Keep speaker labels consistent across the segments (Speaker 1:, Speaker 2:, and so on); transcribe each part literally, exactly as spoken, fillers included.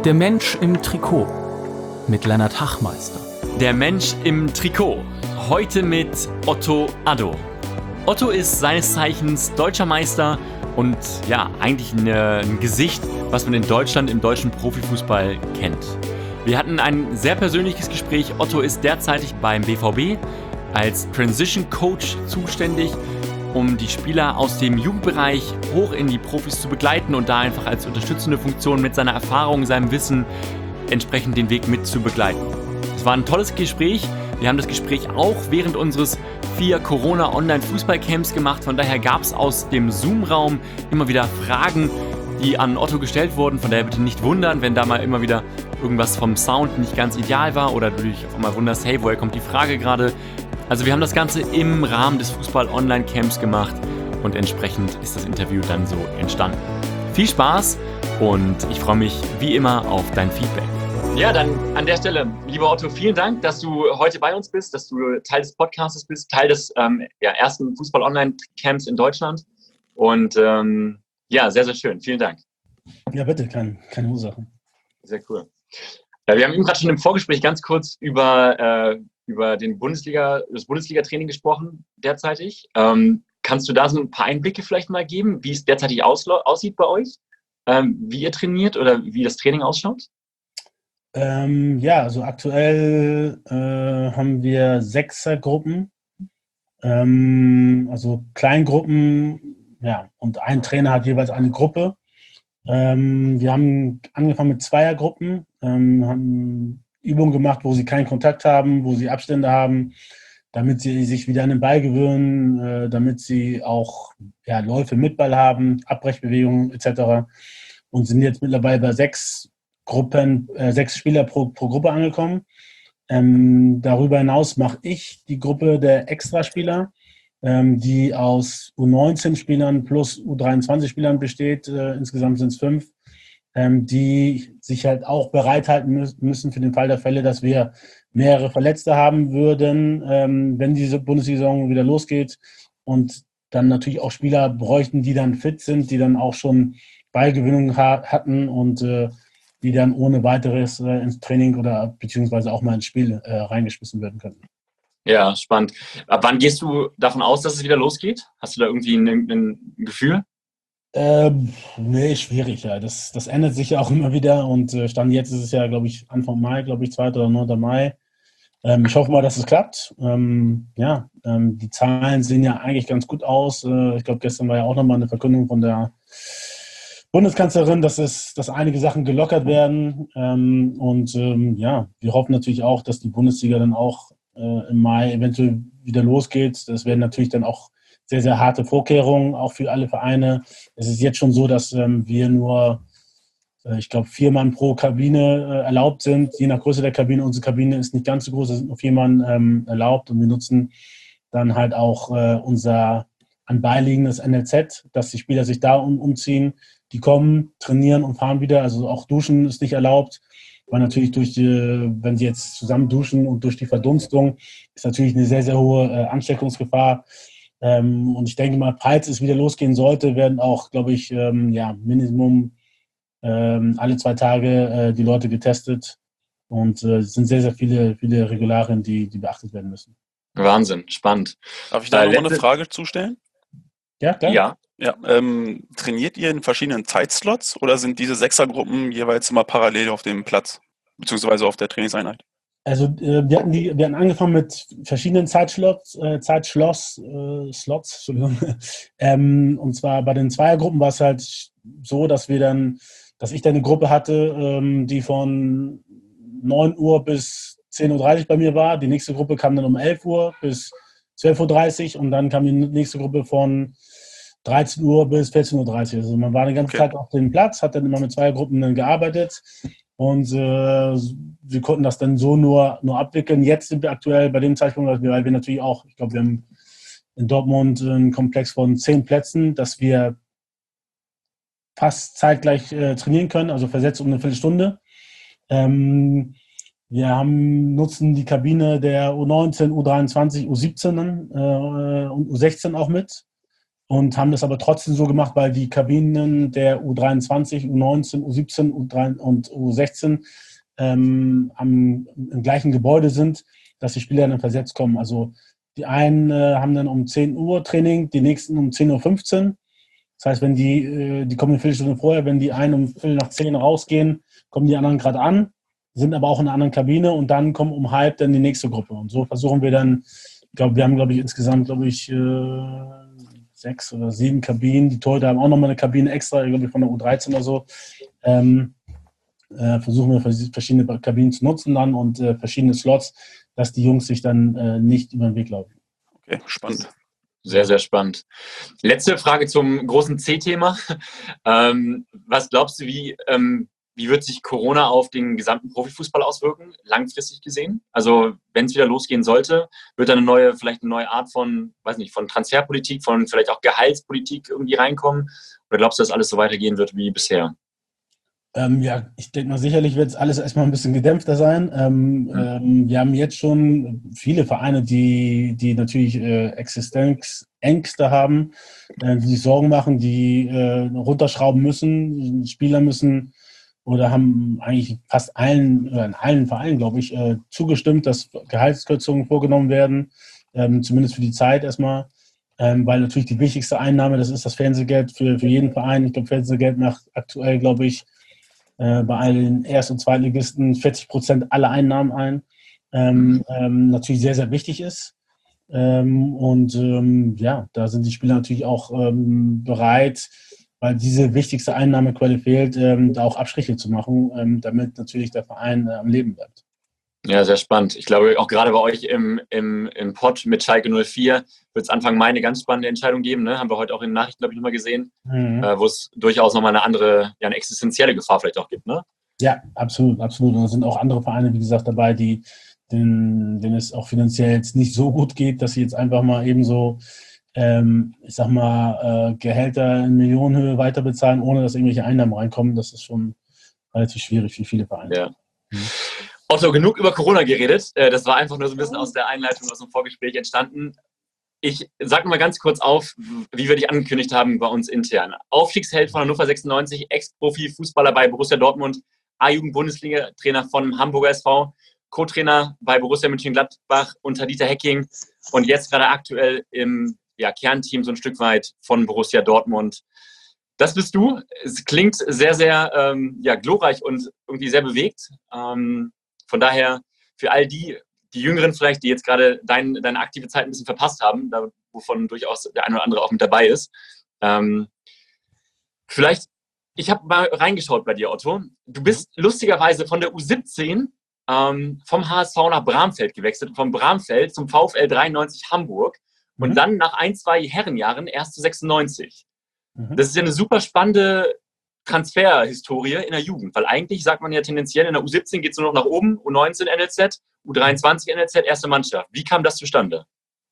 Speaker 1: Der Mensch im Trikot mit Lennart Hachmeister.
Speaker 2: Der Mensch im Trikot. Heute mit Otto Addo. Otto ist seines Zeichens deutscher Meister und ja, eigentlich eine, ein Gesicht, was man in Deutschland im deutschen Profifußball kennt. Wir hatten ein sehr persönliches Gespräch. Otto ist derzeitig beim B V B als Transition Coach zuständig, um die Spieler aus dem Jugendbereich hoch in die Profis zu begleiten und da einfach als unterstützende Funktion mit seiner Erfahrung, seinem Wissen entsprechend den Weg mit zu begleiten. Es war ein tolles Gespräch. Wir haben das Gespräch auch während unseres vier Corona-Online-Fußballcamps gemacht. Von daher gab es aus dem Zoom-Raum immer wieder Fragen, die an Otto gestellt wurden. Von daher bitte nicht wundern, wenn da mal immer wieder irgendwas vom Sound nicht ganz ideal war oder du dich auf einmal wunderst, hey, woher kommt die Frage gerade? Also wir haben das Ganze im Rahmen des Fußball-Online-Camps gemacht und entsprechend ist das Interview dann so entstanden. Viel Spaß und ich freue mich wie immer auf dein Feedback. Ja, dann an der Stelle, lieber Otto, vielen Dank, dass du heute bei uns bist, dass du Teil des Podcasts bist, Teil des ähm, ja, ersten Fußball-Online-Camps in Deutschland und ähm, ja, sehr, sehr schön. Vielen Dank.
Speaker 3: Ja, bitte, keine, keine Ursache.
Speaker 2: Sehr cool. Ja, wir haben eben gerade schon im Vorgespräch ganz kurz über, äh, über den Bundesliga, das Bundesliga-Training gesprochen, derzeitig. Ähm, kannst du da so ein paar Einblicke vielleicht mal geben, wie es derzeitig auslo- aussieht bei euch? Ähm, wie ihr trainiert oder wie das Training ausschaut?
Speaker 3: Ähm, ja, also aktuell äh, haben wir Sechsergruppen, ähm, also Kleingruppen, ja, und ein Trainer hat jeweils eine Gruppe. Ähm, wir haben angefangen mit Zweiergruppen, ähm, haben Übungen gemacht, wo sie keinen Kontakt haben, wo sie Abstände haben, damit sie sich wieder an den Ball gewöhnen, äh, damit sie auch ja, Läufe mit Ball haben, Abbrechbewegungen et cetera. Und sind jetzt mittlerweile bei sechs Gruppen, äh, sechs Spieler pro, pro Gruppe angekommen. Ähm, darüber hinaus mache ich die Gruppe der Extraspieler, ähm, die aus U neunzehn Spielern plus U dreiundzwanzig Spielern besteht. Äh, insgesamt sind es fünf, ähm, die sich halt auch bereithalten mü- müssen für den Fall der Fälle, dass wir mehrere Verletzte haben würden, ähm, wenn diese Bundesliga-Saison wieder losgeht. Und dann natürlich auch Spieler bräuchten, die dann fit sind, die dann auch schon Ballgewinnung ha- hatten und äh, die dann ohne weiteres äh, ins Training oder beziehungsweise auch mal ins Spiel äh, reingeschmissen werden können.
Speaker 2: Ja, spannend. Ab wann gehst du davon aus, dass es wieder losgeht? Hast du da irgendwie ein, ein Gefühl?
Speaker 3: Ähm, nee, schwierig, ja. Das, das ändert sich ja auch immer wieder und äh, Stand jetzt ist es ja, glaube ich, Anfang Mai, glaube ich, zweiter oder neunter Mai. Ähm, ich hoffe mal, dass es klappt. Ähm, ja, ähm, die Zahlen sehen ja eigentlich ganz gut aus. Äh, ich glaube, gestern war ja auch nochmal eine Verkündung von der Bundeskanzlerin, dass es, dass einige Sachen gelockert werden. Ähm, und ähm, ja, wir hoffen natürlich auch, dass die Bundesliga dann auch äh, im Mai eventuell wieder losgeht. Das werden natürlich dann auch sehr, sehr harte Vorkehrungen, auch für alle Vereine. Es ist jetzt schon so, dass ähm, wir nur, äh, ich glaube, vier Mann pro Kabine äh, erlaubt sind. Je nach Größe der Kabine. Unsere Kabine ist nicht ganz so groß, es sind nur vier Mann ähm, erlaubt. Und wir nutzen dann halt auch äh, unser an beiliegendes N L Z, dass die Spieler sich da um, umziehen. Die kommen, trainieren und fahren wieder. Also auch Duschen ist nicht erlaubt, weil natürlich durch die, wenn sie jetzt zusammen duschen und durch die Verdunstung, ist natürlich eine sehr, sehr hohe äh, Ansteckungsgefahr. Ähm, und ich denke mal, falls es wieder losgehen sollte, werden auch, glaube ich, ähm, ja, Minimum ähm, alle zwei Tage äh, die Leute getestet. Und äh, es sind sehr, sehr viele, viele Regularien, die, die beachtet werden müssen.
Speaker 2: Wahnsinn, spannend.
Speaker 4: Darf ich da
Speaker 2: Äh,
Speaker 4: nochmal eine
Speaker 2: letzte-
Speaker 4: Frage zustellen?
Speaker 3: Ja, klar.
Speaker 2: Ja,
Speaker 4: Ja, ähm, trainiert ihr in verschiedenen Zeitslots oder sind diese Sechsergruppen jeweils immer parallel auf dem Platz, beziehungsweise auf der Trainingseinheit?
Speaker 3: Also äh, wir, hatten die, wir hatten angefangen mit verschiedenen Zeitslots, äh, Zeitschloss, äh, Slots, Entschuldigung. ähm, und zwar bei den Zweiergruppen war es halt so, dass wir dann, dass ich dann eine Gruppe hatte, ähm, die von neun Uhr bis zehn Uhr dreißig bei mir war. Die nächste Gruppe kam dann um elf Uhr bis zwölf Uhr dreißig und dann kam die nächste Gruppe von dreizehn Uhr bis vierzehn Uhr dreißig. Also man war eine ganze
Speaker 4: Okay.
Speaker 3: Zeit auf dem Platz, hat dann immer mit zwei Gruppen dann gearbeitet und äh, wir konnten das dann so nur, nur abwickeln. Jetzt sind wir aktuell bei dem Zeitpunkt, weil wir, weil wir natürlich auch, ich glaube, wir haben in Dortmund einen Komplex von zehn Plätzen, dass wir fast zeitgleich äh, trainieren können, also versetzt um eine Viertelstunde. Ähm, wir haben, nutzen die Kabine der U neunzehn, U dreiundzwanzig, U siebzehn äh, und U sechzehn auch mit. und haben das aber trotzdem so gemacht, weil die Kabinen der U dreiundzwanzig, U neunzehn, U siebzehn U drei und U sechzehn ähm, am, im gleichen Gebäude sind, dass die Spieler dann versetzt kommen. Also die einen äh, haben dann um zehn Uhr Training, die nächsten um zehn Uhr fünfzehn. Das heißt, wenn die, äh, die kommen eine Viertelstunde vorher, wenn die einen um Viertel nach zehn rausgehen, kommen die anderen gerade an, sind aber auch in einer anderen Kabine und dann kommen um halb dann die nächste Gruppe. Und so versuchen wir dann, ich glaube, wir haben, glaube ich, insgesamt, glaube ich, äh, sechs oder sieben Kabinen. Die Torhüter haben auch nochmal eine Kabine extra, glaube ich, von der U dreizehn oder so. Ähm, äh, versuchen wir verschiedene Kabinen zu nutzen dann und äh, verschiedene Slots, dass die Jungs sich dann äh, nicht über den Weg laufen.
Speaker 4: Okay, spannend.
Speaker 2: Sehr, sehr spannend. Letzte Frage zum großen C-Thema. Ähm, was glaubst du, wie, ähm, wie wird sich Corona auf den gesamten Profifußball auswirken, langfristig gesehen? Also wenn es wieder losgehen sollte, wird da eine neue, vielleicht eine neue Art von, weiß nicht, von Transferpolitik, von vielleicht auch Gehaltspolitik irgendwie reinkommen? Oder glaubst du, dass alles so weitergehen wird wie bisher?
Speaker 3: Ähm, ja, ich denke mal, sicherlich wird es alles erstmal ein bisschen gedämpfter sein. Ähm, mhm. ähm, wir haben jetzt schon viele Vereine, die, die natürlich äh, Existenzängste haben, äh, die sich Sorgen machen, die äh, runterschrauben müssen. Spieler müssen oder haben eigentlich fast allen, oder in allen Vereinen, glaube ich, äh, zugestimmt, dass Gehaltskürzungen vorgenommen werden, ähm, zumindest für die Zeit erstmal. Ähm, weil natürlich die wichtigste Einnahme, das ist das Fernsehgeld für, für jeden Verein. Ich glaube, Fernsehgeld macht aktuell, glaube ich, bei allen Erst- und Zweitligisten vierzig Prozent aller Einnahmen ein, ähm, ähm, natürlich sehr, sehr wichtig ist. Ähm, und ähm, ja, da sind die Spieler natürlich auch ähm, bereit, weil diese wichtigste Einnahmequelle fehlt, ähm, da auch Abstriche zu machen, ähm, damit natürlich der Verein äh, am Leben bleibt.
Speaker 2: Ja, sehr spannend. Ich glaube, auch gerade bei euch im, im, im Pod mit Schalke null vier wird es Anfang Mai eine ganz spannende Entscheidung geben. Ne? Haben wir heute auch in den Nachrichten, glaube ich, nochmal gesehen, mhm. äh, wo es durchaus nochmal eine andere, ja, eine existenzielle Gefahr vielleicht auch gibt. Ne?
Speaker 3: Ja, absolut, absolut. Und da sind auch andere Vereine, wie gesagt, dabei, die, denen, denen es auch finanziell jetzt nicht so gut geht, dass sie jetzt einfach mal eben so, ähm, ich sag mal, äh, Gehälter in Millionenhöhe weiter bezahlen, ohne dass irgendwelche Einnahmen reinkommen. Das ist schon relativ schwierig für viele Vereine.
Speaker 2: Ja. Mhm. Otto, genug über Corona geredet. Das war einfach nur so ein bisschen aus der Einleitung, aus dem Vorgespräch entstanden. Ich sage mal ganz kurz auf, wie wir dich angekündigt haben bei uns intern. Aufstiegsheld von Hannover sechsundneunzig, Ex-Profi-Fußballer bei Borussia Dortmund, A-Jugend-Bundesliga-Trainer von Hamburger S V, Co-Trainer bei Borussia Mönchengladbach unter Dieter Hecking und jetzt gerade aktuell im ja, Kernteam so ein Stück weit von Borussia Dortmund. Das bist du. Es klingt sehr, sehr ähm, ja, glorreich und irgendwie sehr bewegt. Ähm, Von daher, für all die, die Jüngeren vielleicht, die jetzt gerade dein, deine aktive Zeit ein bisschen verpasst haben, da, wovon durchaus der eine oder andere auch mit dabei ist. Ähm, vielleicht, ich habe mal reingeschaut bei dir, Otto. Du bist lustigerweise von der U siebzehn ähm, vom H S V nach Bramfeld gewechselt, vom Bramfeld zum VfL dreiundneunzig Hamburg und mhm. dann nach ein, zwei Herrenjahren erst zu sechsundneunzig. Mhm. Das ist ja eine super spannende Transferhistorie in der Jugend, weil eigentlich sagt man ja tendenziell, in der U siebzehn geht es nur noch nach oben, U neunzehn N L Z, U dreiundzwanzig N L Z, erste Mannschaft. Wie kam das zustande?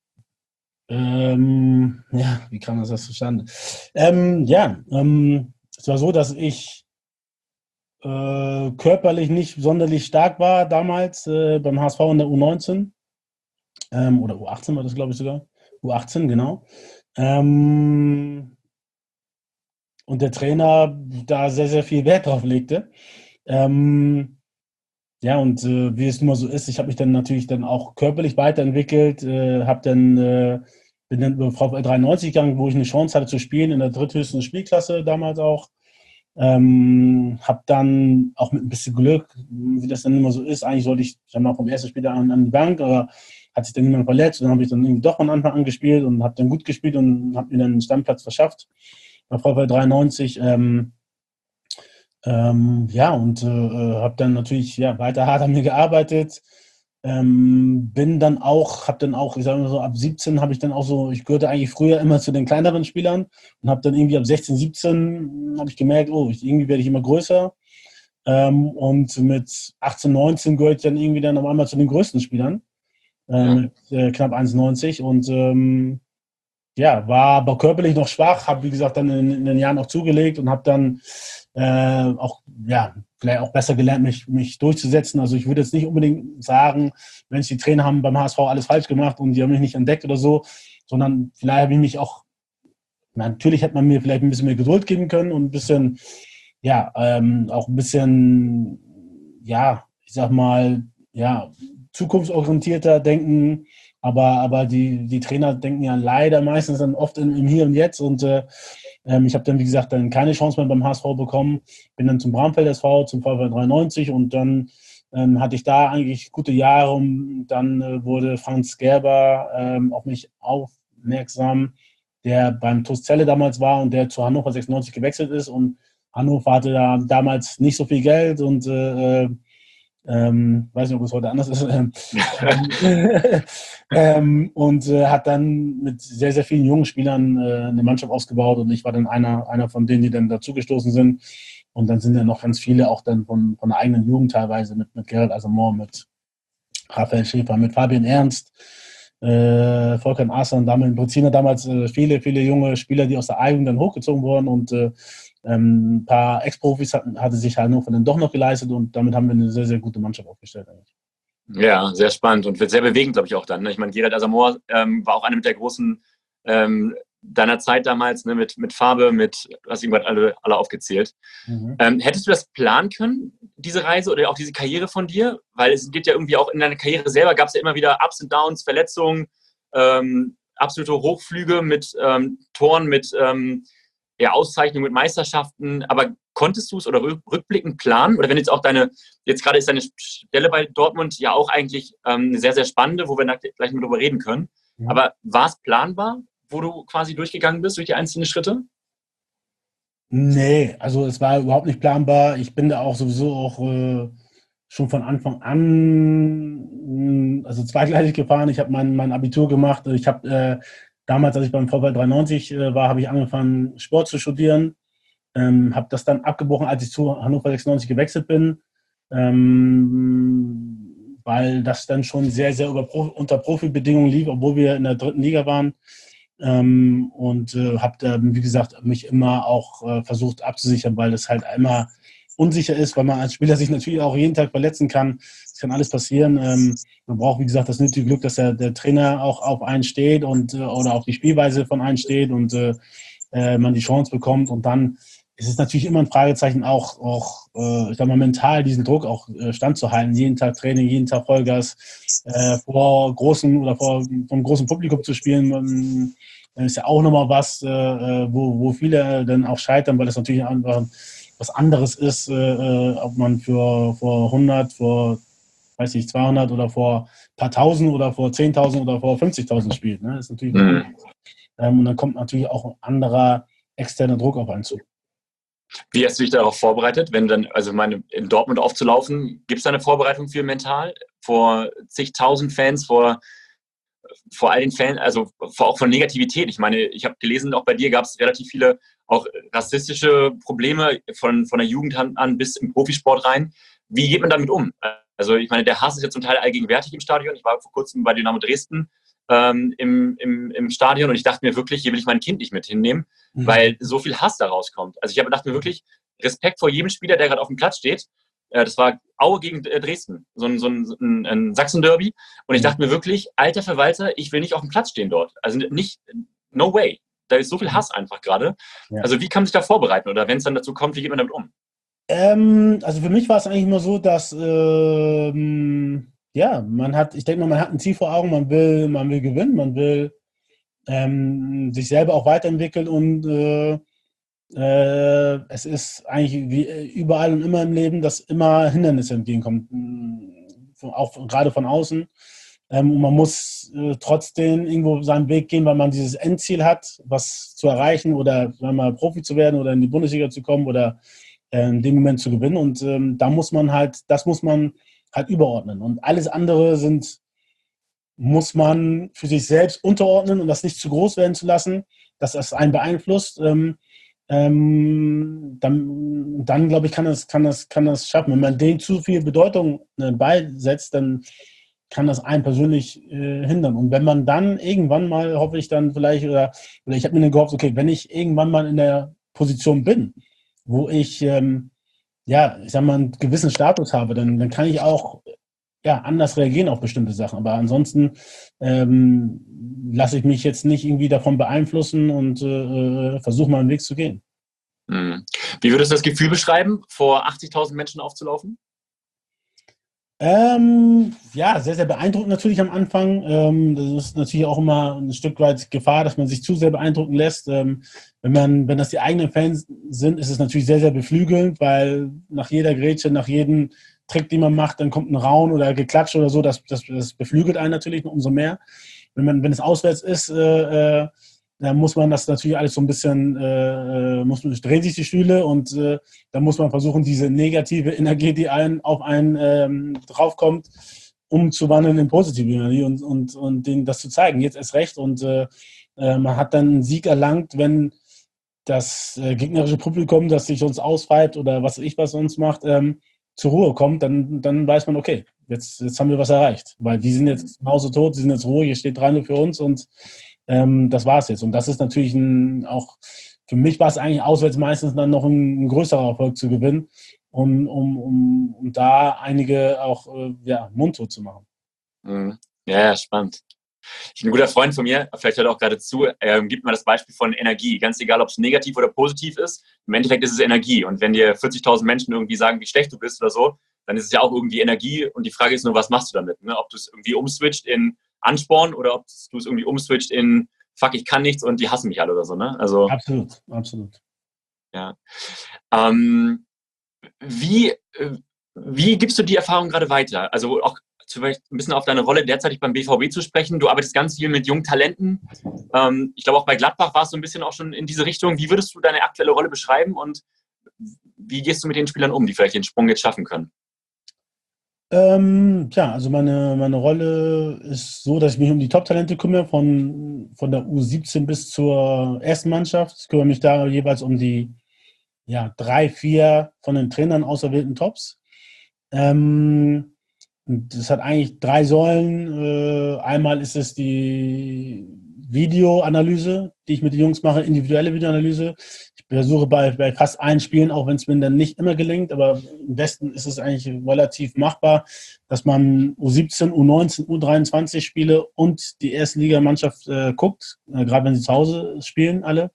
Speaker 3: Ähm, ja, wie kam das, das zustande? Ähm, ja, ähm, es war so, dass ich äh, körperlich nicht sonderlich stark war damals äh, beim H S V in der U neunzehn ähm, oder U achtzehn war das, glaube ich sogar. U achtzehn, genau. Ähm, Und der Trainer da sehr, sehr viel Wert drauf legte. Ähm, ja, und äh, wie es nun mal so ist, ich habe mich dann natürlich dann auch körperlich weiterentwickelt, äh, habe dann, äh, bin dann über VfL dreiundneunzig gegangen, wo ich eine Chance hatte zu spielen, in der dritthöchsten Spielklasse damals auch. Ähm, habe dann auch mit ein bisschen Glück, wie das dann immer so ist, eigentlich sollte ich dann auch vom ersten Spiel an, an die Bank, aber hat sich dann niemand verletzt und dann habe ich dann irgendwie doch von Anfang an gespielt und habe dann gut gespielt und habe mir dann einen Stammplatz verschafft. Bei VfL dreiundneunzig, ähm, ähm, ja, und äh, habe dann natürlich ja, weiter hart an mir gearbeitet. Ähm, bin dann auch, habe dann auch, ich sage mal so, ab siebzehn habe ich dann auch so, ich gehörte eigentlich früher immer zu den kleineren Spielern und habe dann irgendwie ab sechzehn, siebzehn habe ich gemerkt, oh, ich, irgendwie werde ich immer größer. Ähm, und mit achtzehn, neunzehn gehöre ich dann irgendwie dann auf einmal zu den größten Spielern, äh, ja. mit äh, knapp eins neunzig und ähm, ja, war aber körperlich noch schwach, habe wie gesagt dann in, in den Jahren auch zugelegt und habe dann äh, auch, ja, vielleicht auch besser gelernt, mich, mich durchzusetzen. Also ich würde jetzt nicht unbedingt sagen, Mensch, die Trainer haben beim H S V alles falsch gemacht und die haben mich nicht entdeckt oder so, sondern vielleicht habe ich mich auch natürlich hätte man mir vielleicht ein bisschen mehr Geduld geben können und ein bisschen, ja, ähm, auch ein bisschen, ja, ich sag mal, ja, zukunftsorientierter denken. Aber, aber die, die Trainer denken ja leider meistens dann oft im, im Hier und Jetzt. Und äh, ähm, ich habe dann, wie gesagt, dann keine Chance mehr beim H S V bekommen. Bin dann zum Bramfeld S V, zum VfL dreiundneunzig und dann ähm, hatte ich da eigentlich gute Jahre. Und dann äh, wurde Franz Gerber ähm, auf mich aufmerksam, der beim TuS Celle damals war und der zu Hannover sechsundneunzig gewechselt ist. Und Hannover hatte da damals nicht so viel Geld und äh, ähm, weiß nicht, ob es heute anders ist. Ähm, ähm, und äh, hat dann mit sehr, sehr vielen jungen Spielern äh, eine Mannschaft ausgebaut und ich war dann einer, einer von denen, die dann dazugestoßen sind. Und dann sind ja noch ganz viele auch dann von, von der eigenen Jugend teilweise mit, mit Gerald Asamoah, mit Raphael Schäfer, mit Fabian Ernst, äh, Volkan Arslan, Damien Brezina, damals äh, viele, viele junge Spieler, die aus der A-Jugend dann hochgezogen wurden und äh, ähm, ein paar Ex-Profis hatten, hatte sich Hannover dann doch noch geleistet und damit haben wir eine sehr, sehr gute Mannschaft aufgestellt eigentlich.
Speaker 2: Ja, sehr spannend und wird sehr bewegend, glaube ich, auch dann. Ne? Ich meine, Gerald Asamoah ähm, war auch einer mit der großen ähm, deiner Zeit damals, ne? mit, mit Farbe, mit, du hast irgendwann alle, alle aufgezählt. Mhm. Ähm, hättest du das planen können, diese Reise oder auch diese Karriere von dir? Weil es geht ja irgendwie auch in deiner Karriere selber, gab es ja immer wieder Ups und Downs, Verletzungen, ähm, absolute Hochflüge mit ähm, Toren, mit ähm, ja, Auszeichnungen, mit Meisterschaften, aber konntest du es oder rückblickend planen? Oder wenn jetzt auch deine, jetzt gerade ist deine Stelle bei Dortmund ja auch eigentlich ähm, eine sehr, sehr spannende, wo wir gleich mal drüber reden können. Mhm. Aber war es planbar, wo du quasi durchgegangen bist, durch die einzelnen Schritte?
Speaker 3: Nee, also es war überhaupt nicht planbar. Ich bin da auch sowieso auch äh, schon von Anfang an, also zweigleisig gefahren. Ich habe mein, mein Abitur gemacht. Ich habe äh, damals, als ich beim VfL dreiundneunzig äh, war, habe ich angefangen, Sport zu studieren. Ähm, habe das dann abgebrochen, als ich zu Hannover sechsundneunzig gewechselt bin, ähm, weil das dann schon sehr, sehr über, unter Profibedingungen lief, obwohl wir in der dritten Liga waren. Ähm, und äh, habe da, wie gesagt, mich immer auch äh, versucht abzusichern, weil das halt immer unsicher ist, weil man als Spieler sich natürlich auch jeden Tag verletzen kann. Es kann alles passieren. Ähm, man braucht, wie gesagt, das nötige Glück, dass der, der Trainer auch auf einen steht und äh, oder auch die Spielweise von einen steht und äh, äh, man die Chance bekommt. Und dann ist es natürlich immer ein Fragezeichen, auch, auch äh, ich sag mal, mental diesen Druck auch äh, standzuhalten. Jeden Tag Training, jeden Tag Vollgas, äh, vor großen oder vor vom großen Publikum zu spielen. Man, ist ja auch nochmal was, äh, wo, wo viele dann auch scheitern, weil das natürlich einfach was anderes ist, äh, ob man für vor hundert, vor weiß nicht, zweihundert oder vor ein paar Tausend oder vor zehntausend oder vor fünfzigtausend spielt. Ne? Das ist natürlich mhm. ähm, und dann kommt natürlich auch ein anderer externer Druck auf einen zu.
Speaker 2: Wie hast du dich darauf vorbereitet, wenn dann, also meine, in Dortmund aufzulaufen, gibt es da eine Vorbereitung für mental? Vor zigtausend Fans, vor vor all den Fans, also vor, auch von Negativität. Ich meine, ich habe gelesen, auch bei dir gab es relativ viele auch rassistische Probleme von, von der Jugend an bis im Profisport rein. Wie geht man damit um? Also ich meine, der Hass ist ja zum Teil allgegenwärtig im Stadion. Ich war vor kurzem bei Dynamo Dresden ähm, im, im, im Stadion und ich dachte mir wirklich, hier will ich mein Kind nicht mit hinnehmen, mhm. weil so viel Hass da rauskommt. Also ich habe dachte mir wirklich, Respekt vor jedem Spieler, der gerade auf dem Platz steht. Das war Aue gegen Dresden, so ein, so ein, ein Sachsen-Derby. Und ich dachte mir wirklich, alter Verwalter, ich will nicht auf dem Platz stehen dort. Also nicht, no way. Da ist so viel Hass einfach gerade. Ja. Also wie kann man sich da vorbereiten? Oder wenn es dann dazu kommt, wie geht man damit um?
Speaker 3: Ähm, also für mich war es eigentlich nur so, dass ähm, ja, man hat, ich denke mal, man hat ein Ziel vor Augen, man will, man will gewinnen, man will ähm, sich selber auch weiterentwickeln und äh, Äh, es ist eigentlich wie überall und immer im Leben, dass immer Hindernisse entgegenkommen, auch gerade von außen. Ähm, und man muss äh, trotzdem irgendwo seinen Weg gehen, weil man dieses Endziel hat, was zu erreichen oder sagen wir mal, Profi zu werden oder in die Bundesliga zu kommen oder äh, in dem Moment zu gewinnen. Und ähm, da muss man halt, das muss man halt überordnen. Und alles andere sind, muss man für sich selbst unterordnen und das nicht zu groß werden zu lassen, dass das einen beeinflusst. Ähm, Ähm, dann, dann glaube ich, kann das, kann, das, kann das schaffen. Wenn man dem zu viel Bedeutung äh, beisetzt, dann kann das einen persönlich äh, hindern. Und wenn man dann irgendwann mal, hoffe ich dann vielleicht, oder, oder ich habe mir dann gehofft, okay, wenn ich irgendwann mal in der Position bin, wo ich, ähm, ja, ich sag mal, einen gewissen Status habe, dann, dann kann ich auch ja, anders reagieren auf bestimmte Sachen. Aber ansonsten ähm, lasse ich mich jetzt nicht irgendwie davon beeinflussen und äh, versuche meinen Weg zu gehen.
Speaker 2: Mhm. Wie würdest du das Gefühl beschreiben, vor achtzigtausend Menschen aufzulaufen?
Speaker 3: Ähm, ja, sehr, sehr beeindruckend natürlich am Anfang. Ähm, das ist natürlich auch immer ein Stück weit Gefahr, dass man sich zu sehr beeindrucken lässt. Ähm, wenn man, wenn das die eigenen Fans sind, ist es natürlich sehr, sehr beflügelnd, weil nach jeder Grätsche, nach jedem Trick, den man macht, dann kommt ein Raun oder Geklatsch oder so. Das, das, das beflügelt einen natürlich noch umso mehr. Wenn man, wenn es auswärts ist, äh, äh, dann muss man das natürlich alles so ein bisschen, äh, muss, drehen sich die Stühle und äh, dann muss man versuchen, diese negative Energie, die einen, auf einen ähm, draufkommt, umzuwandeln in positive Energie und, und, und denen das zu zeigen. Jetzt erst recht. Und äh, äh, man hat dann einen Sieg erlangt, wenn das äh, gegnerische Publikum, das sich uns auspfeift oder was weiß ich was uns macht, ähm, zur Ruhe kommt, dann, dann weiß man, okay, jetzt, jetzt haben wir was erreicht. Weil die sind jetzt genauso tot, die sind jetzt ruhig, hier steht drei null für uns und ähm, das war es jetzt. Und das ist natürlich ein, auch, für mich war es eigentlich auswärts meistens dann noch ein, ein größerer Erfolg zu gewinnen, um, um, um, um da einige auch äh, ja, mundtot zu machen.
Speaker 2: Mhm. Ja, ja, spannend. Ich, ein guter Freund von mir, vielleicht hört er auch gerade zu, ähm, gibt mir das Beispiel von Energie. Ganz egal, ob es negativ oder positiv ist. Im Endeffekt ist es Energie. Und wenn dir vierzigtausend Menschen irgendwie sagen, wie schlecht du bist oder so, dann ist es ja auch irgendwie Energie. Und die Frage ist nur, was machst du damit? Ne? Ob du es irgendwie umswitcht in Ansporn oder ob du es irgendwie umswitcht in fuck, ich kann nichts und die hassen mich alle oder so. Ne? Also,
Speaker 3: Absolut, absolut.
Speaker 2: ja. Ähm, wie, äh, wie gibst du die Erfahrung gerade weiter? Also auch vielleicht ein bisschen auf deine Rolle derzeitig beim B V B zu sprechen. Du arbeitest ganz viel mit jungen Talenten. Ähm, ich glaube, auch bei Gladbach war es so ein bisschen auch schon in diese Richtung. Wie würdest du deine aktuelle Rolle beschreiben und wie gehst du mit den Spielern um, die vielleicht den Sprung jetzt schaffen können?
Speaker 3: Ähm, ja, also meine, meine Rolle ist so, dass ich mich um die Top-Talente kümmere, von, von der U siebzehn bis zur ersten Mannschaft. Ich kümmere mich da jeweils um die ja, drei, vier von den Trainern auserwählten Tops. Ähm, das hat eigentlich drei Säulen. Äh, einmal ist es die Videoanalyse, die ich mit den Jungs mache, individuelle Videoanalyse. Ich versuche bei, bei fast allen Spielen, auch wenn es mir dann nicht immer gelingt, aber im Westen ist es eigentlich relativ machbar, dass man U siebzehn, U neunzehn, U dreiundzwanzig Spiele und die erste Ligamannschaft äh, guckt, äh, gerade wenn sie zu Hause spielen, alle.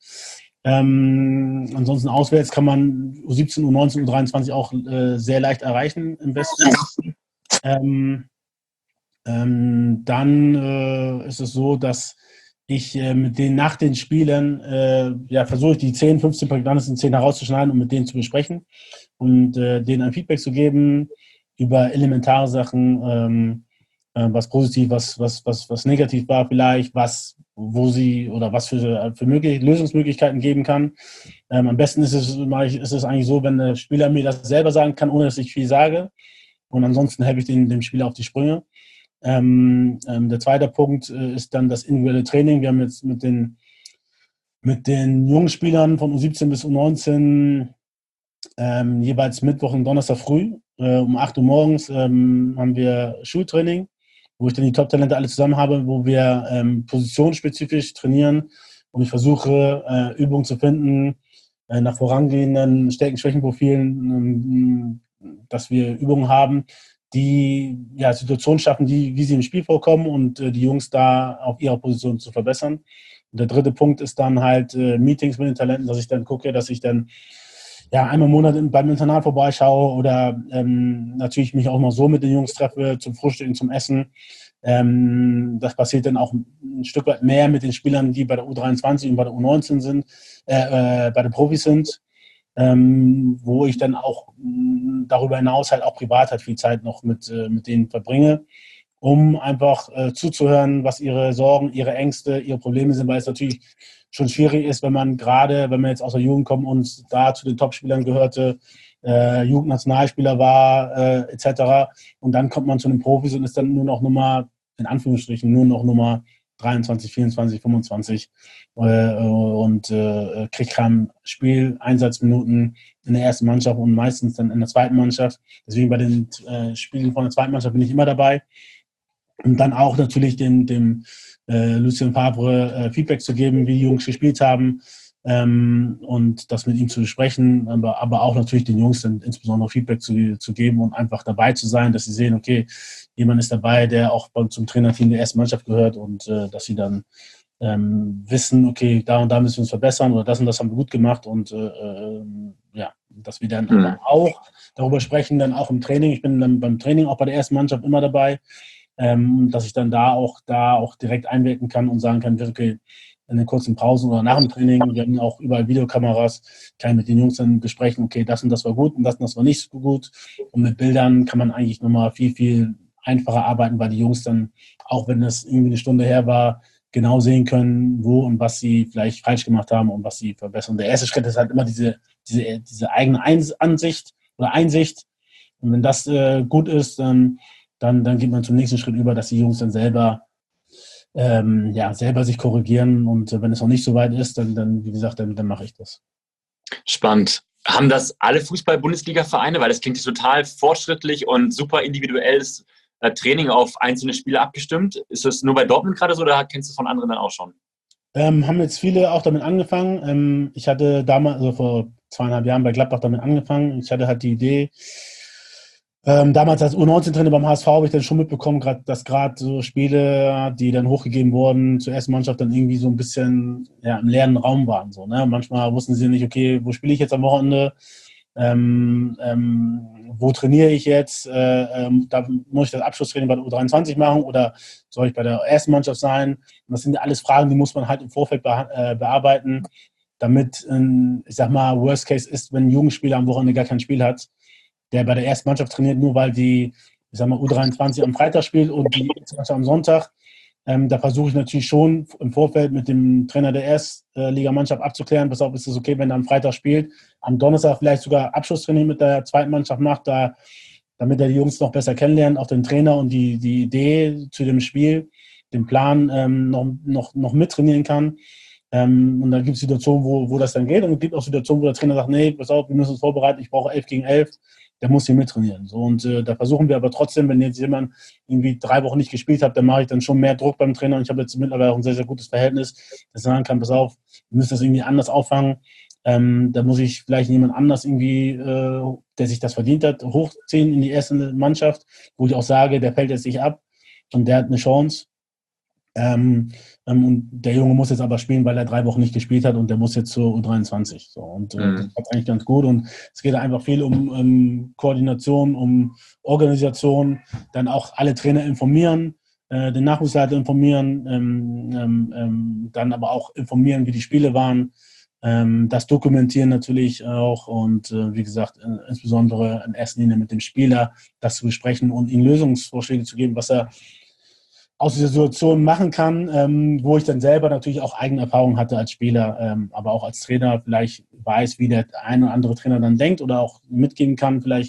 Speaker 3: Ähm, ansonsten auswärts kann man U siebzehn, U neunzehn, U dreiundzwanzig auch äh, sehr leicht erreichen im Westen. Ähm, ähm, dann äh, ist es so, dass ich äh, mit denen nach den Spielen äh, ja, versuche, die zehn, fünfzehn prägnantesten Szenen herauszuschneiden und mit denen zu besprechen und äh, denen ein Feedback zu geben über elementare Sachen, ähm, äh, was positiv, was, was, was, was negativ war vielleicht, was, wo sie oder was für, für mögliche Lösungsmöglichkeiten geben kann. Ähm, am besten ist es, ist es eigentlich so, wenn der Spieler mir das selber sagen kann, ohne dass ich viel sage. Und ansonsten helfe ich dem, dem Spieler auf die Sprünge. Ähm, ähm, der zweite Punkt äh, ist dann das individuelle Training. Wir haben jetzt mit den, mit den jungen Spielern von U siebzehn bis U neunzehn ähm, jeweils Mittwoch und Donnerstag früh äh, um acht Uhr morgens ähm, haben wir Schultraining, wo ich dann die Top-Talente alle zusammen habe, wo wir ähm, positionsspezifisch trainieren und ich versuche, äh, Übungen zu finden äh, nach vorangehenden Stärken-Schwächen-Profilen, ähm, dass wir Übungen haben, die ja, Situationen schaffen, die, wie sie im Spiel vorkommen und äh, die Jungs da auf ihrer Position zu verbessern. Und der dritte Punkt ist dann halt äh, Meetings mit den Talenten, dass ich dann gucke, dass ich dann ja, einmal im Monat beim Internat vorbeischaue oder ähm, natürlich mich auch mal so mit den Jungs treffe, zum Frühstücken, zum Essen. Ähm, das passiert dann auch ein Stück weit mehr mit den Spielern, die bei der U dreiundzwanzig und bei der U neunzehn sind, äh, äh, bei den Profis sind. Ähm, wo ich dann auch mh, darüber hinaus halt auch privat halt viel Zeit noch mit, äh, mit denen verbringe, um einfach äh, zuzuhören, was ihre Sorgen, ihre Ängste, ihre Probleme sind, weil es natürlich schon schwierig ist, wenn man gerade, wenn man jetzt aus der Jugend kommt und da zu den Topspielern gehörte, äh, Jugendnationalspieler war, äh, et cetera. Und dann kommt man zu den Profis und ist dann nur noch Nummer, in Anführungsstrichen, nur noch Nummer dreiundzwanzig, vierundzwanzig, fünfundzwanzig äh, und äh, kriegt kaum Spiel, Einsatzminuten in der ersten Mannschaft und meistens dann in der zweiten Mannschaft. Deswegen bei den äh, Spielen von der zweiten Mannschaft bin ich immer dabei. Und dann auch natürlich dem, dem äh, Lucien Favre äh, Feedback zu geben, wie die Jungs gespielt haben, ähm, und das mit ihm zu besprechen, aber, aber auch natürlich den Jungs dann insbesondere Feedback zu, zu geben und einfach dabei zu sein, dass sie sehen, okay, jemand ist dabei, der auch beim, zum Trainerteam der ersten Mannschaft gehört und äh, dass sie dann ähm, wissen, okay, da und da müssen wir uns verbessern oder das und das haben wir gut gemacht und äh, äh, ja, dass wir dann mhm. aber auch darüber sprechen, dann auch im Training. Ich bin dann beim Training auch bei der ersten Mannschaft immer dabei, ähm, dass ich dann da auch da auch direkt einwirken kann und sagen kann, okay, in den kurzen Pausen oder nach dem Training, wir haben auch überall Videokameras, kann ich mit den Jungs dann besprechen, okay, das und das war gut und das und das war nicht so gut. Und mit Bildern kann man eigentlich nochmal viel, viel einfacher arbeiten, weil die Jungs dann, auch wenn das irgendwie eine Stunde her war, genau sehen können, wo und was sie vielleicht falsch gemacht haben und was sie verbessern. Der erste Schritt ist halt immer diese, diese, diese eigene Ansicht oder Einsicht. Und wenn das äh, gut ist, dann, dann, dann geht man zum nächsten Schritt über, dass die Jungs dann selber, ähm, ja, selber sich korrigieren. Und äh, wenn es noch nicht so weit ist, dann, dann wie gesagt, dann, dann mache ich das.
Speaker 2: Spannend. Haben das alle Fußball-Bundesliga-Vereine? Weil das klingt total fortschrittlich und super individuelles Training auf einzelne Spiele abgestimmt. Ist das nur bei Dortmund gerade so oder kennst du es von anderen dann auch schon?
Speaker 3: Ähm, haben jetzt viele auch damit angefangen. Ähm, ich hatte damals, also vor zweieinhalb Jahren bei Gladbach damit angefangen. Ich hatte halt die Idee, ähm, damals als U neunzehn-Trainer beim H S V habe ich dann schon mitbekommen, grad, dass gerade so Spiele, die dann hochgegeben wurden zur ersten Mannschaft, dann irgendwie so ein bisschen ja, im leeren Raum waren. So, ne? Manchmal wussten sie nicht, okay, wo spiele ich jetzt am Wochenende? Ähm, ähm, wo trainiere ich jetzt? Äh, ähm, da muss ich das Abschlusstraining bei der U dreiundzwanzig machen oder soll ich bei der ersten Mannschaft sein? Und das sind ja alles Fragen, die muss man halt im Vorfeld be- äh, bearbeiten, damit, äh, ich sag mal, Worst Case ist, wenn ein Jugendspieler am Wochenende gar kein Spiel hat, der bei der ersten Mannschaft trainiert, nur weil die, ich sag mal, U dreiundzwanzig am Freitag spielt und die erste Mannschaft am Sonntag. Ähm, da versuche ich natürlich schon im Vorfeld mit dem Trainer der Erstligamannschaft abzuklären, pass auf, ist es okay, wenn er am Freitag spielt, am Donnerstag vielleicht sogar Abschlusstraining mit der zweiten Mannschaft macht, da, damit er die Jungs noch besser kennenlernt, auch den Trainer und die, die Idee zu dem Spiel, den Plan ähm, noch, noch, noch mittrainieren kann. Ähm, und dann gibt es Situationen, wo, wo das dann geht und es gibt auch Situationen, wo der Trainer sagt, nee, pass auf, wir müssen uns vorbereiten, ich brauche elf gegen elf. Der muss hier mittrainieren. So, und äh, da versuchen wir aber trotzdem, wenn jetzt jemand irgendwie drei Wochen nicht gespielt hat, dann mache ich dann schon mehr Druck beim Trainer und ich habe jetzt mittlerweile auch ein sehr, sehr gutes Verhältnis, dass ich sagen kann, pass auf, wir müssen das irgendwie anders auffangen. Ähm, da muss ich vielleicht jemand anders irgendwie, äh, der sich das verdient hat, hochziehen in die erste Mannschaft, wo ich auch sage, der fällt jetzt nicht ab und der hat eine Chance. Ähm, ähm, und der Junge muss jetzt aber spielen, weil er drei Wochen nicht gespielt hat und der muss jetzt zur U dreiundzwanzig. So, und äh, mhm. das ist eigentlich ganz gut. Und es geht einfach viel um, um Koordination, um Organisation, dann auch alle Trainer informieren, äh, den Nachwuchsleiter informieren, ähm, ähm, ähm, dann aber auch informieren, wie die Spiele waren, ähm, das dokumentieren natürlich auch und äh, wie gesagt, äh, insbesondere in erster Linie mit dem Spieler das zu besprechen und ihm Lösungsvorschläge zu geben, was er aus dieser Situation machen kann, ähm, wo ich dann selber natürlich auch eigene Erfahrungen hatte als Spieler, ähm, aber auch als Trainer vielleicht weiß, wie der ein oder andere Trainer dann denkt oder auch mitgeben kann, vielleicht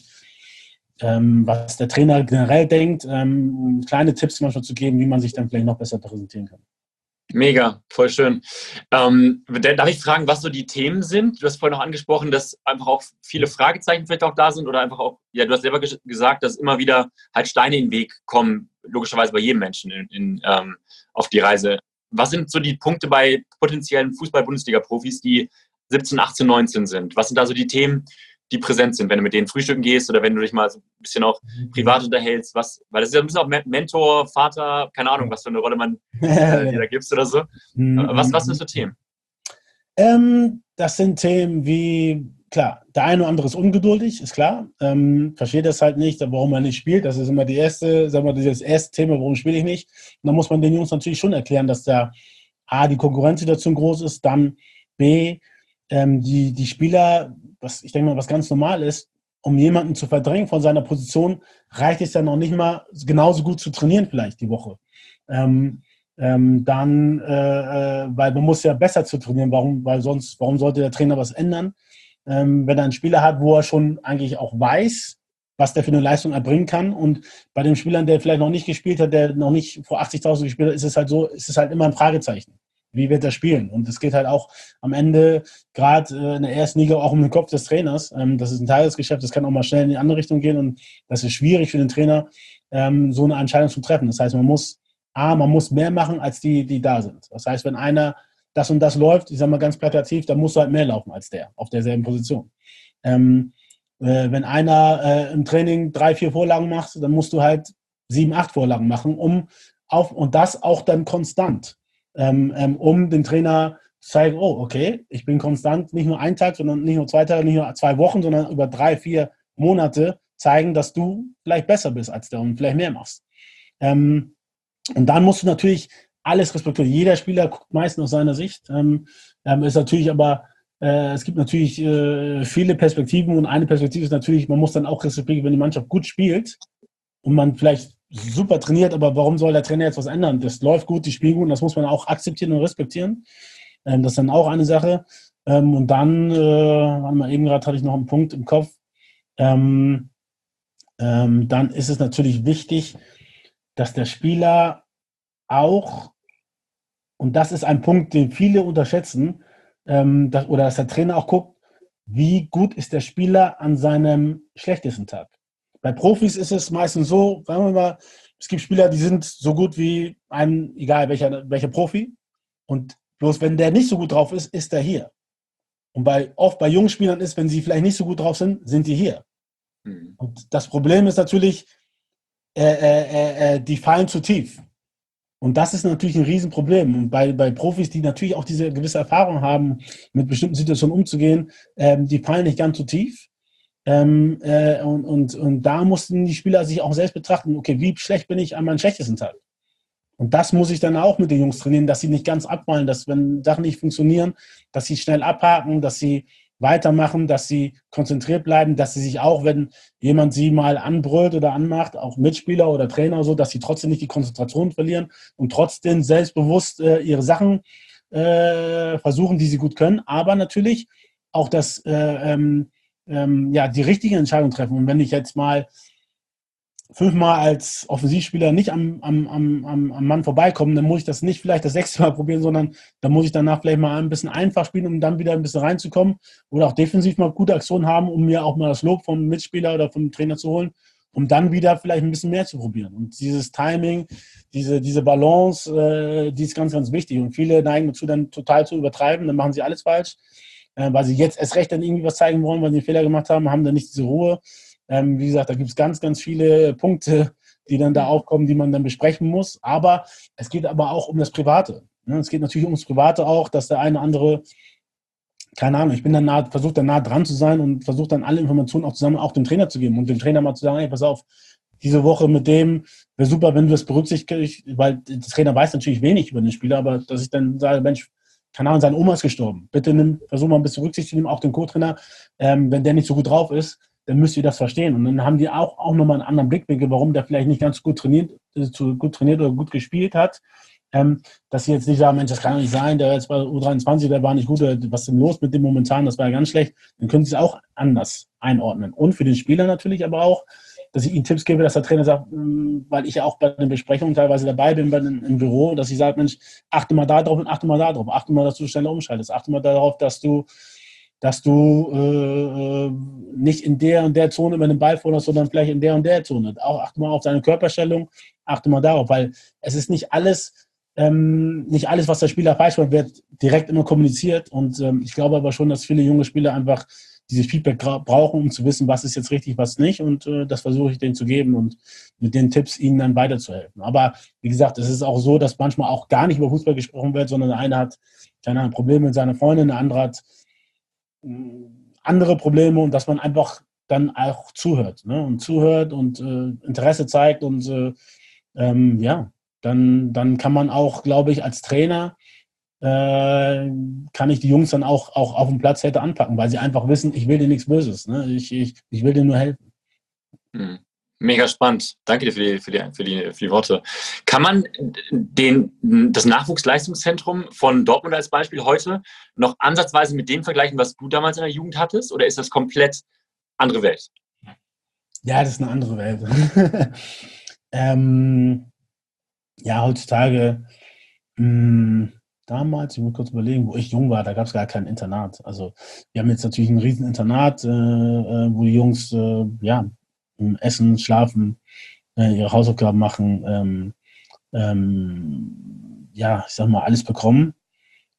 Speaker 3: ähm, was der Trainer generell denkt, ähm, kleine Tipps manchmal zu geben, wie man sich dann vielleicht noch besser präsentieren kann.
Speaker 2: Mega, voll schön. Ähm, darf ich fragen, was so die Themen sind? Du hast vorhin noch angesprochen, dass einfach auch viele Fragezeichen vielleicht auch da sind oder einfach auch, ja, du hast selber ges- gesagt, dass immer wieder halt Steine in den Weg kommen, logischerweise bei jedem Menschen in, in, ähm, auf die Reise. Was sind so die Punkte bei potenziellen Fußball-Bundesliga-Profis, die siebzehn, achtzehn, neunzehn sind? Was sind da so die Themen, die präsent sind, wenn du mit denen frühstücken gehst oder wenn du dich mal so ein bisschen auch privat unterhältst? Was, weil das ist ja ein bisschen auch Mentor, Vater, keine Ahnung, was für eine Rolle man äh, dir da gibst oder so. Was, was sind das für Themen?
Speaker 3: Ähm, das sind Themen wie, klar, der eine oder andere ist ungeduldig, ist klar. Ähm, versteht das halt nicht, warum er nicht spielt. Das ist immer die erste, sagen wir, das erste Thema, warum spiele ich nicht. Und dann muss man den Jungs natürlich schon erklären, dass da A, die Konkurrenzsituation groß ist, dann B, ähm, die, die Spieler, was ich denke mal, was ganz normal ist, um jemanden zu verdrängen von seiner Position, reicht es ja noch nicht mal, genauso gut zu trainieren vielleicht die Woche. Ähm, ähm, dann, äh, äh, weil man muss ja besser zu trainieren, warum, weil sonst, warum sollte der Trainer was ändern? Ähm, wenn er einen Spieler hat, wo er schon eigentlich auch weiß, was der für eine Leistung erbringen kann und bei den Spielern, der vielleicht noch nicht gespielt hat, der noch nicht vor achtzigtausend gespielt hat, ist es halt so, ist es halt immer ein Fragezeichen. Wie wird er spielen? Und es geht halt auch am Ende, gerade äh, in der ersten Liga, auch um den Kopf des Trainers. Ähm, das ist ein Tagesgeschäft, das kann auch mal schnell in die andere Richtung gehen und das ist schwierig für den Trainer, ähm, so eine Entscheidung zu treffen. Das heißt, man muss, A, man muss mehr machen, als die, die da sind. Das heißt, wenn einer das und das läuft, ich sage mal ganz plakativ, dann musst du halt mehr laufen als der auf derselben Position. Ähm, äh, wenn einer äh, im Training drei, vier Vorlagen macht, dann musst du halt sieben, acht Vorlagen machen, um auf, und das auch dann konstant, ähm, ähm, um den Trainer zu zeigen, oh, okay, ich bin konstant, nicht nur einen Tag, sondern nicht nur zwei Tage, nicht nur zwei Wochen, sondern über drei, vier Monate zeigen, dass du vielleicht besser bist als der und vielleicht mehr machst. Ähm, und dann musst du natürlich alles respektieren. Jeder Spieler guckt meistens aus seiner Sicht. Ähm, ähm, ist natürlich aber, äh, es gibt natürlich äh, viele Perspektiven und eine Perspektive ist natürlich, man muss dann auch respektieren, wenn die Mannschaft gut spielt und man vielleicht super trainiert, aber warum soll der Trainer jetzt was ändern? Das läuft gut, die spielen gut und das muss man auch akzeptieren und respektieren. Ähm, das ist dann auch eine Sache. Ähm, und dann, äh, warte mal, eben gerade hatte ich noch einen Punkt im Kopf. Ähm, ähm, dann ist es natürlich wichtig, dass der Spieler auch, und das ist ein Punkt, den viele unterschätzen, ähm, dass, oder dass der Trainer auch guckt, wie gut ist der Spieler an seinem schlechtesten Tag. Bei Profis ist es meistens so, sagen wir mal, es gibt Spieler, die sind so gut wie ein, egal welcher, welcher Profi, und bloß wenn der nicht so gut drauf ist, ist er hier. Und bei, oft bei jungen Spielern ist, wenn sie vielleicht nicht so gut drauf sind, sind die hier. Mhm. Und das Problem ist natürlich, äh, äh, äh, die fallen zu tief. Und das ist natürlich ein Riesenproblem. Und bei, bei Profis, die natürlich auch diese gewisse Erfahrung haben, mit bestimmten Situationen umzugehen, ähm, die fallen nicht ganz so tief. Ähm, äh, und, und, und da mussten die Spieler sich auch selbst betrachten, okay, wie schlecht bin ich an meinem schlechtesten Tag? Und das muss ich dann auch mit den Jungs trainieren, dass sie nicht ganz abfallen, dass wenn Sachen nicht funktionieren, dass sie schnell abhaken, dass sie weitermachen, dass sie konzentriert bleiben, dass sie sich auch, wenn jemand sie mal anbrüllt oder anmacht, auch Mitspieler oder Trainer oder so, dass sie trotzdem nicht die Konzentration verlieren und trotzdem selbstbewusst äh, ihre Sachen äh, versuchen, die sie gut können, aber natürlich auch das, äh, ähm, ähm, ja, die richtige Entscheidung treffen. Und wenn ich jetzt mal fünfmal als Offensivspieler nicht am, am, am, am Mann vorbeikomme, dann muss ich das nicht vielleicht das sechste Mal probieren, sondern dann muss ich danach vielleicht mal ein bisschen einfach spielen, um dann wieder ein bisschen reinzukommen oder auch defensiv mal gute Aktionen haben, um mir auch mal das Lob vom Mitspieler oder vom Trainer zu holen, um dann wieder vielleicht ein bisschen mehr zu probieren. Und dieses Timing, diese, diese Balance, äh, die ist ganz, ganz wichtig. Und viele neigen dazu, dann total zu übertreiben, dann machen sie alles falsch, äh, weil sie jetzt erst recht dann irgendwie was zeigen wollen, weil sie einen Fehler gemacht haben, haben dann nicht diese Ruhe. Ähm, wie gesagt, da gibt es ganz, ganz viele Punkte, die dann da aufkommen, die man dann besprechen muss. Aber es geht aber auch um das Private. Ne? Es geht natürlich ums Private auch, dass der eine oder andere, keine Ahnung, ich bin dann nah, versuche dann nah dran zu sein und versuche dann alle Informationen auch zusammen auch dem Trainer zu geben und dem Trainer mal zu sagen, hey, pass auf, diese Woche mit dem wäre super, wenn du das berücksichtigst, weil der Trainer weiß natürlich wenig über den Spieler, aber dass ich dann sage, Mensch, keine Ahnung, seine Oma ist gestorben. Bitte nimm, versuch mal ein bisschen Rücksicht zu nehmen, auch den Co-Trainer, ähm, wenn der nicht so gut drauf ist, dann müsst ihr das verstehen. Und dann haben die auch, auch nochmal einen anderen Blickwinkel, warum der vielleicht nicht ganz gut trainiert, zu gut trainiert oder gut gespielt hat. Ähm, dass sie jetzt nicht sagen, Mensch, das kann doch nicht sein, der jetzt bei U dreiundzwanzig, der war nicht gut, was ist denn los mit dem momentan, das war ja ganz schlecht. Dann können sie es auch anders einordnen. Und für den Spieler natürlich aber auch, dass ich ihnen Tipps gebe, dass der Trainer sagt, weil ich ja auch bei den Besprechungen teilweise dabei bin, bei den, im Büro, dass ich sage, Mensch, achte mal da drauf und achte mal da drauf. Achte mal, dass du schneller umschaltest. Achte mal darauf, dass du dass du äh, nicht in der und der Zone über den Ball forderst, sondern vielleicht in der und der Zone. Auch achte mal auf deine Körperstellung, achte mal darauf, weil es ist nicht alles, ähm, nicht alles, was der Spieler falsch macht, wird direkt immer kommuniziert. Und ähm, ich glaube aber schon, dass viele junge Spieler einfach dieses Feedback brauchen, um zu wissen, was ist jetzt richtig, was nicht. Und äh, das versuche ich denen zu geben und mit den Tipps ihnen dann weiterzuhelfen. Aber wie gesagt, es ist auch so, dass manchmal auch gar nicht über Fußball gesprochen wird, sondern der eine hat keine Ahnung, Probleme mit seiner Freundin, der andere hat andere Probleme und dass man einfach dann auch zuhört, ne? Und zuhört und äh, Interesse zeigt und äh, ähm, ja, dann, dann kann man auch, glaube ich, als Trainer äh, kann ich die Jungs dann auch, auch auf dem Platz hätte anpacken, weil sie einfach wissen, ich will dir nichts Böses, ne? ich, ich, ich will dir nur helfen.
Speaker 2: Mhm. Mega spannend. Danke dir für die, für die, für die, für die Worte. Kann man den, das Nachwuchsleistungszentrum von Dortmund als Beispiel heute noch ansatzweise mit dem vergleichen, was du damals in der Jugend hattest? Oder ist das komplett andere Welt?
Speaker 3: Ja, das ist eine andere Welt. ähm, ja, heutzutage, mh, damals, ich muss kurz überlegen, wo ich jung war, da gab es gar kein Internat. Also wir haben jetzt natürlich ein riesen Internat, äh, wo die Jungs, äh, ja, essen, schlafen, äh, ihre Hausaufgaben machen, ähm, ähm, ja, ich sag mal, alles bekommen.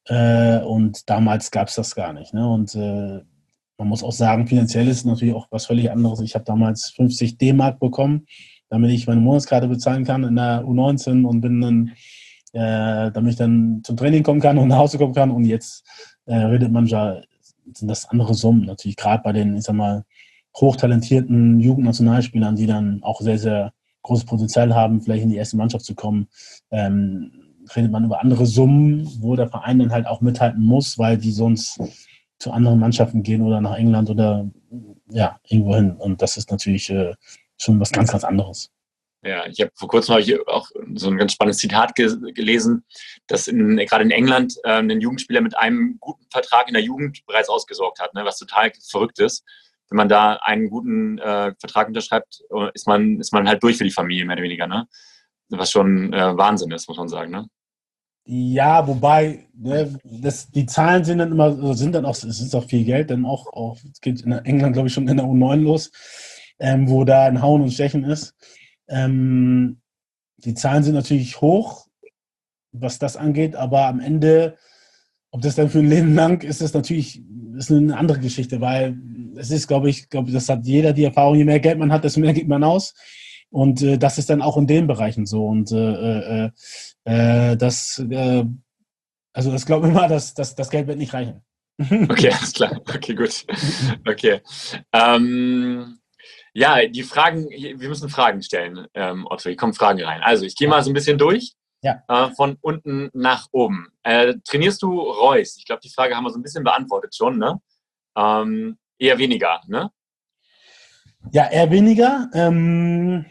Speaker 3: Äh, und damals gab es das gar nicht. Ne? Und äh, man muss auch sagen, finanziell ist es natürlich auch was völlig anderes. Ich habe damals fünfzig D-Mark bekommen, damit ich meine Monatskarte bezahlen kann in der U neunzehn und bin dann, äh, damit ich dann zum Training kommen kann und nach Hause kommen kann. Und jetzt äh, redet man ja, sind das andere Summen. Natürlich gerade bei den, ich sag mal, hochtalentierten Jugendnationalspielern, die dann auch sehr, sehr großes Potenzial haben, vielleicht in die erste Mannschaft zu kommen, ähm, redet man über andere Summen, wo der Verein dann halt auch mithalten muss, weil die sonst zu anderen Mannschaften gehen oder nach England oder ja, irgendwo hin. Und das ist natürlich äh, schon was ganz, ganz anderes.
Speaker 2: Ja, ich habe vor kurzem hab ich auch so ein ganz spannendes Zitat ge- gelesen, dass in, gerade in England äh, ein Jugendspieler mit einem guten Vertrag in der Jugend bereits ausgesorgt hat, ne, was total verrückt ist. Wenn man da einen guten äh, Vertrag unterschreibt, ist man, ist man halt durch für die Familie, mehr oder weniger, ne? Was schon äh, Wahnsinn ist, muss man sagen, ne?
Speaker 3: Ja, wobei, ne, das, die Zahlen sind dann immer, sind dann auch, es ist auch viel Geld, denn auch, auch es geht in England, glaube ich, schon in der U neun los, ähm, wo da ein Hauen und Stechen ist. Ähm, die Zahlen sind natürlich hoch, was das angeht, aber am Ende, ob das dann für ein Leben lang ist, ist natürlich ist eine andere Geschichte, weil es ist, glaube ich, glaube, das hat jeder die Erfahrung, je mehr Geld man hat, desto mehr gibt man aus. Und äh, das ist dann auch in den Bereichen so. Und äh, äh, äh, das, äh, also das glaube ich mal, dass das, das Geld wird nicht reichen.
Speaker 2: Okay, alles klar. Okay, gut. Okay. Ähm, ja, die Fragen, wir müssen Fragen stellen, ähm, Otto. Hier kommen Fragen rein. Also, ich gehe mal so ein bisschen durch.
Speaker 3: Ja.
Speaker 2: Äh, von unten nach oben. Äh, trainierst du Reus? Ich glaube, die Frage haben wir so ein bisschen beantwortet schon, ne? Ähm, eher weniger, ne?
Speaker 3: Ja, eher weniger. Ähm,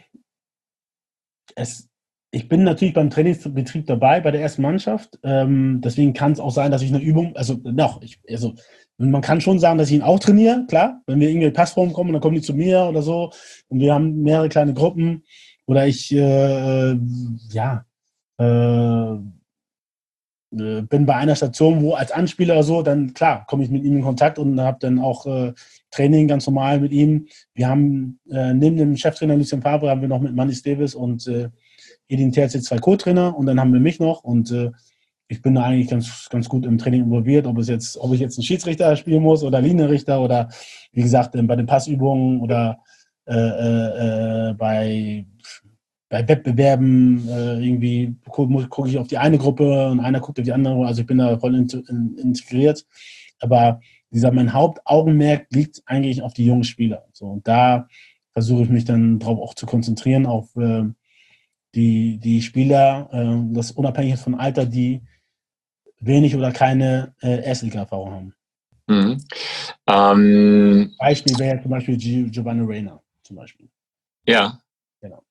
Speaker 3: es, ich bin natürlich beim Trainingsbetrieb dabei, bei der ersten Mannschaft. Ähm, deswegen kann es auch sein, dass ich eine Übung, also noch, ich, also man kann schon sagen, dass ich ihn auch trainiere, klar. Wenn wir irgendwie Passformen kommen, dann kommen die zu mir oder so. Und wir haben mehrere kleine Gruppen. Oder ich, äh, ja, äh, bin bei einer Station, wo als Anspieler oder so, dann klar, komme ich mit ihm in Kontakt und habe dann auch äh, Training ganz normal mit ihm. Wir haben äh, neben dem Cheftrainer Lucien Favre haben wir noch mit Manis Davis und äh, Edin Terzic zwei Co-Trainer und dann haben wir mich noch und äh, ich bin da eigentlich ganz, ganz gut im Training involviert, ob es jetzt, ob ich jetzt einen Schiedsrichter spielen muss oder Linienrichter oder wie gesagt bei den Passübungen oder äh, äh, bei bei Wettbewerben äh, irgendwie gucke guck ich auf die eine Gruppe und einer guckt auf die andere. Also ich bin da voll in, in, integriert. Aber wie gesagt, mein Hauptaugenmerk liegt eigentlich auf die jungen Spieler. So, und da versuche ich mich dann drauf auch zu konzentrieren, auf äh, die, die Spieler, äh, das unabhängig von Alter, die wenig oder keine äh, Erstliga-Erfahrung haben.
Speaker 2: Mhm. Ähm,
Speaker 3: Beispiel wäre zum Beispiel G- Giovanni Reina zum Beispiel.
Speaker 2: Ja.
Speaker 3: Genau.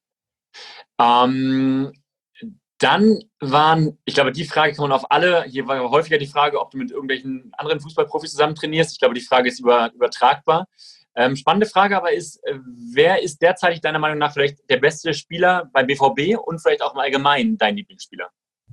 Speaker 2: Ähm, dann waren, ich glaube, die Frage kann man auf alle, hier war häufiger die Frage, ob du mit irgendwelchen anderen Fußballprofis zusammen trainierst. Ich glaube, die Frage ist über, übertragbar. Ähm, spannende Frage aber ist, äh, wer ist derzeit deiner Meinung nach vielleicht der beste Spieler beim B V B und vielleicht auch im Allgemeinen dein Lieblingsspieler?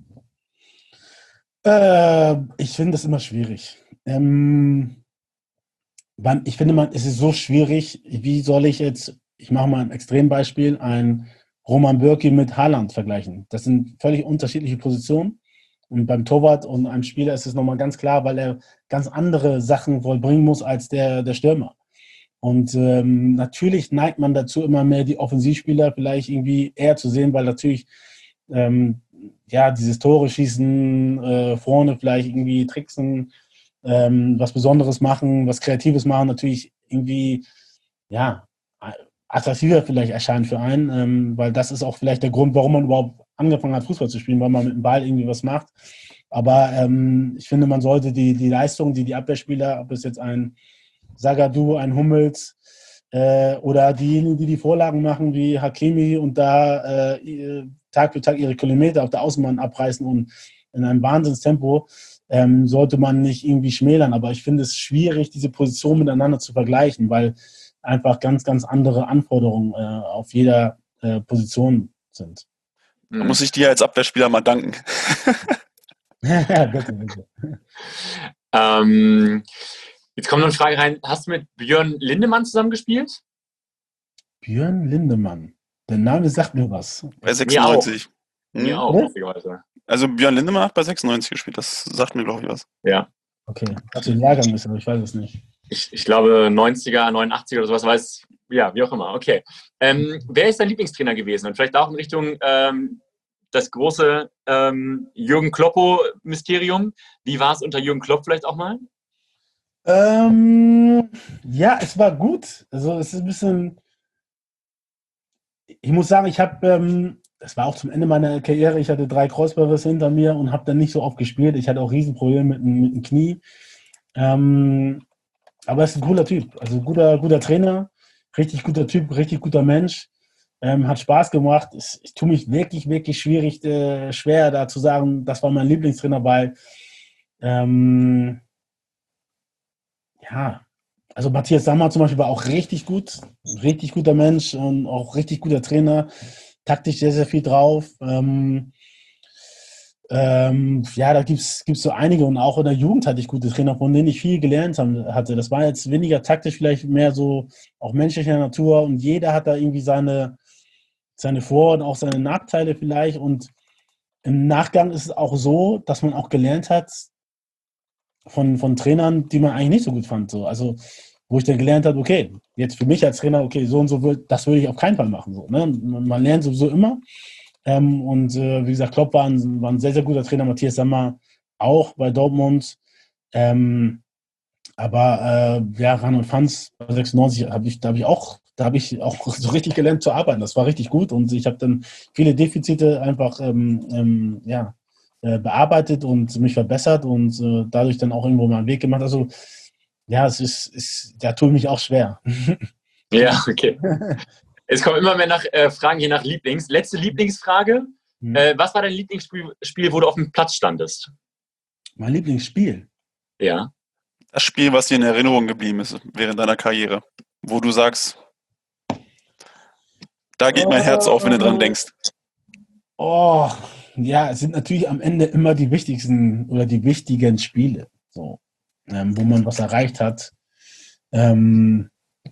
Speaker 3: Äh, ich finde das immer schwierig. Ähm, wann, ich finde, man, es ist so schwierig, wie soll ich jetzt, ich mache mal ein Extrembeispiel, ein Roman Bürki mit Haaland vergleichen. Das sind völlig unterschiedliche Positionen. Und beim Torwart und einem Spieler ist es nochmal ganz klar, weil er ganz andere Sachen vollbringen muss als der, der Stürmer. Und ähm, natürlich neigt man dazu, immer mehr die Offensivspieler vielleicht irgendwie eher zu sehen, weil natürlich ähm, ja, dieses Tore schießen, äh, vorne vielleicht irgendwie tricksen, ähm, was Besonderes machen, was Kreatives machen, natürlich irgendwie, ja, attraktiver vielleicht erscheint für einen, ähm, weil das ist auch vielleicht der Grund, warum man überhaupt angefangen hat, Fußball zu spielen, weil man mit dem Ball irgendwie was macht. Aber ähm, ich finde, man sollte die, die Leistung, die die Abwehrspieler, ob es jetzt ein Zagadou, ein Hummels äh, oder diejenigen, die die Vorlagen machen, wie Hakimi und da äh, Tag für Tag ihre Kilometer auf der Außenbahn abreißen und in einem Wahnsinnstempo, ähm, sollte man nicht irgendwie schmälern. Aber ich finde es schwierig, diese Positionen miteinander zu vergleichen, weil einfach ganz, ganz andere Anforderungen äh, auf jeder äh, Position sind.
Speaker 4: Da muss ich dir als Abwehrspieler mal danken.
Speaker 3: bitte, bitte.
Speaker 2: Ähm, jetzt kommt noch eine Frage rein. Hast du mit Björn Lindemann zusammengespielt?
Speaker 3: Björn Lindemann. Der Name sagt mir was.
Speaker 4: Bei sechsundneunzig.
Speaker 2: Mir
Speaker 4: Hm?
Speaker 2: auch,
Speaker 3: Oder?
Speaker 2: lustigerweise.
Speaker 4: Also Björn Lindemann hat bei sechsundneunzig gespielt, das sagt mir, glaube ich, was.
Speaker 5: Ja.
Speaker 3: Okay, was den Jahrgang ist, aber ich weiß es nicht.
Speaker 5: Ich, ich glaube neunziger, neunundachtziger oder sowas, weiß, ja, wie auch immer. Okay. Ähm, wer ist dein Lieblingstrainer gewesen? Und vielleicht auch in Richtung ähm, das große ähm, Jürgen Kloppo-Mysterium. Wie war es unter Jürgen Klopp vielleicht auch mal?
Speaker 3: Ähm, ja, es war gut. Also es ist ein bisschen, ich muss sagen, ich habe, ähm, das war auch zum Ende meiner Karriere, ich hatte drei Kreuzbandrisse hinter mir und habe dann nicht so oft gespielt. Ich hatte auch Riesenprobleme mit, dem- mit dem Knie. Ähm, aber er ist ein cooler Typ, also guter, guter Trainer, richtig guter Typ, richtig guter Mensch. Ähm, hat Spaß gemacht. Es, ich tue mich wirklich, wirklich schwierig, äh, schwer da zu sagen, das war mein Lieblingstrainer bei. Ähm, ja, also Matthias Sammer zum Beispiel war auch richtig gut, richtig guter Mensch und auch richtig guter Trainer, taktisch sehr, sehr viel drauf. Ähm, ähm, ja, da gibt es so einige und auch in der Jugend hatte ich gute Trainer, von denen ich viel gelernt haben, hatte. Das war jetzt weniger taktisch, vielleicht mehr so auch menschlicher Natur und jeder hat da irgendwie seine, seine Vor- und auch seine Nachteile vielleicht und im Nachgang ist es auch so, dass man auch gelernt hat, von, von Trainern, die man eigentlich nicht so gut fand. So. Also, wo ich dann gelernt habe, okay, jetzt für mich als Trainer, okay, so und so, will, das würde ich auf keinen Fall machen. So, ne? man, man lernt sowieso immer. Ähm, und äh, wie gesagt, Klopp war ein, war ein sehr, sehr guter Trainer, Matthias Sammer auch bei Dortmund. Ähm, aber äh, ja, Ran und Fans bei sechsundneunzig habe ich, da habe ich auch, da habe ich auch so richtig gelernt zu arbeiten. Das war richtig gut und ich habe dann viele Defizite einfach ähm, ähm, ja, äh, bearbeitet und mich verbessert und äh, dadurch dann auch irgendwo mal einen Weg gemacht. Also ja, es ist, ist da tue ich mich auch schwer.
Speaker 5: Ja, okay. Es kommen immer mehr nach, äh, Fragen hier nach Lieblings. Letzte Lieblingsfrage.
Speaker 3: Mhm.
Speaker 5: Äh, was war dein Lieblingsspiel, Spiel, wo du auf dem Platz standest?
Speaker 3: Mein Lieblingsspiel.
Speaker 5: Ja.
Speaker 4: Das Spiel, was dir in Erinnerung geblieben ist während deiner Karriere, wo du sagst, da geht mein Herz auf, wenn du dran denkst.
Speaker 3: Oh, ja, es sind natürlich am Ende immer die wichtigsten oder die wichtigen Spiele, so, ähm, wo man was erreicht hat. Ähm,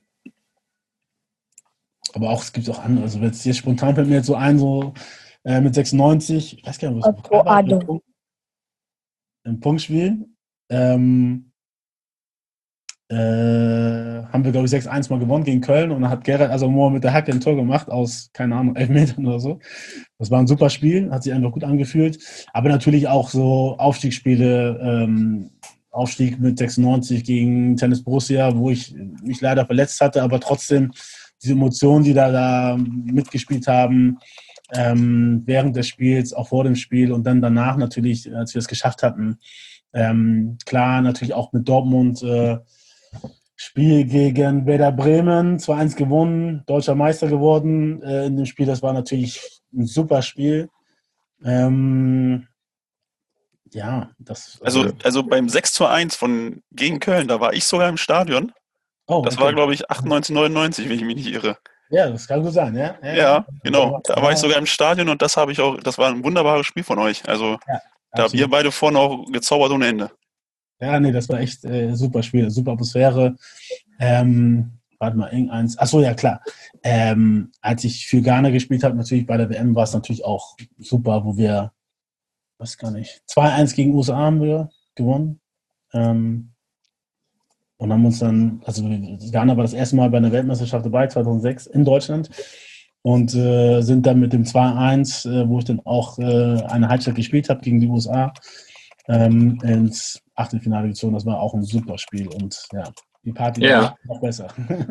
Speaker 3: aber auch, es gibt auch andere. Also jetzt hier spontan fällt mir jetzt so ein, so äh, mit sechsundneunzig, ich weiß gar nicht, was
Speaker 6: Otto
Speaker 3: das war,
Speaker 6: Addo.
Speaker 3: im Punkt- im Punktspiel. Ähm, äh, haben wir, glaube ich, sechs eins mal gewonnen gegen Köln und dann hat Gerrit Asamoah mit der Hacke ein Tor gemacht aus, keine Ahnung, elf Metern oder so. Das war ein super Spiel, hat sich einfach gut angefühlt. Aber natürlich auch so Aufstiegsspiele, ähm, Aufstieg mit sechsundneunzig gegen Tennis Borussia, wo ich mich leider verletzt hatte, aber trotzdem diese Emotionen, die da, da mitgespielt haben, ähm, während des Spiels, auch vor dem Spiel und dann danach natürlich, als wir es geschafft hatten. Ähm, klar, natürlich auch mit Dortmund äh, Spiel gegen Werder Bremen, zwei eins gewonnen, deutscher Meister geworden äh, in dem Spiel. Das war natürlich ein super Spiel. Ähm, ja, das.
Speaker 4: Also, also beim sechs zu eins von, gegen Köln, da war ich sogar im Stadion.
Speaker 3: oh,
Speaker 4: Das
Speaker 3: okay.
Speaker 4: war, glaube ich, achtundneunzig, neunundneunzig, wenn ich mich nicht irre.
Speaker 3: Ja, das kann gut sein, ja.
Speaker 4: Ja, genau. Da war ich sogar im Stadion und das habe ich auch, das war ein wunderbares Spiel von euch. Also,
Speaker 3: Ja,
Speaker 4: da habt ihr beide vorne auch gezaubert ohne Ende.
Speaker 3: Ja, nee, das war echt äh, super Spiel, super Atmosphäre. Ähm, warte mal, irgendeins. Achso, ja, klar. Ähm, als ich für Ghana gespielt habe, natürlich bei der W M, war es natürlich auch super, wo wir, weiß gar nicht, zwei eins gegen U S A haben wir gewonnen. Ähm, und haben uns dann, also Ghana war das erste Mal bei einer Weltmeisterschaft dabei, zweitausendsechs in Deutschland. Und äh, sind dann mit dem zwei eins, äh, wo ich dann auch äh, eine Halbzeit gespielt habe gegen die U S A, ähm, ins Achtelfinale gezogen. Das war auch ein super Spiel und ja, die Party
Speaker 5: Ja.
Speaker 3: war noch besser.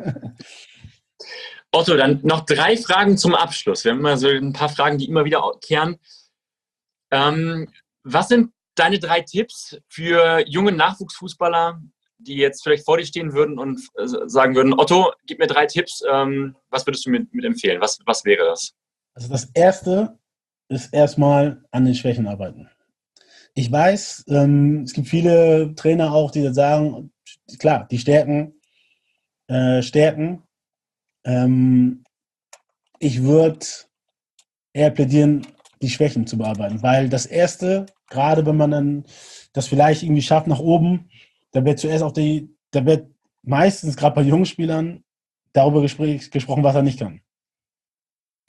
Speaker 5: Otto, dann noch drei Fragen zum Abschluss. Wir haben immer so ein paar Fragen, die immer wieder kehren. Ähm, was sind deine drei Tipps für junge Nachwuchsfußballer, die jetzt vielleicht vor dir stehen würden und äh, sagen würden, Otto, gib mir drei Tipps, ähm, was würdest du mir mit empfehlen? Was, was wäre das?
Speaker 3: Also das Erste ist erstmal an den Schwächen arbeiten. Ich weiß, ähm, es gibt viele Trainer auch, die sagen, klar, die Stärken, äh, Stärken. Ähm, ich würde eher plädieren, die Schwächen zu bearbeiten, weil das Erste, gerade wenn man dann das vielleicht irgendwie schafft nach oben, da wird zuerst auch die, da wird meistens gerade bei jungen Spielern darüber gespräch, gesprochen, was er nicht kann.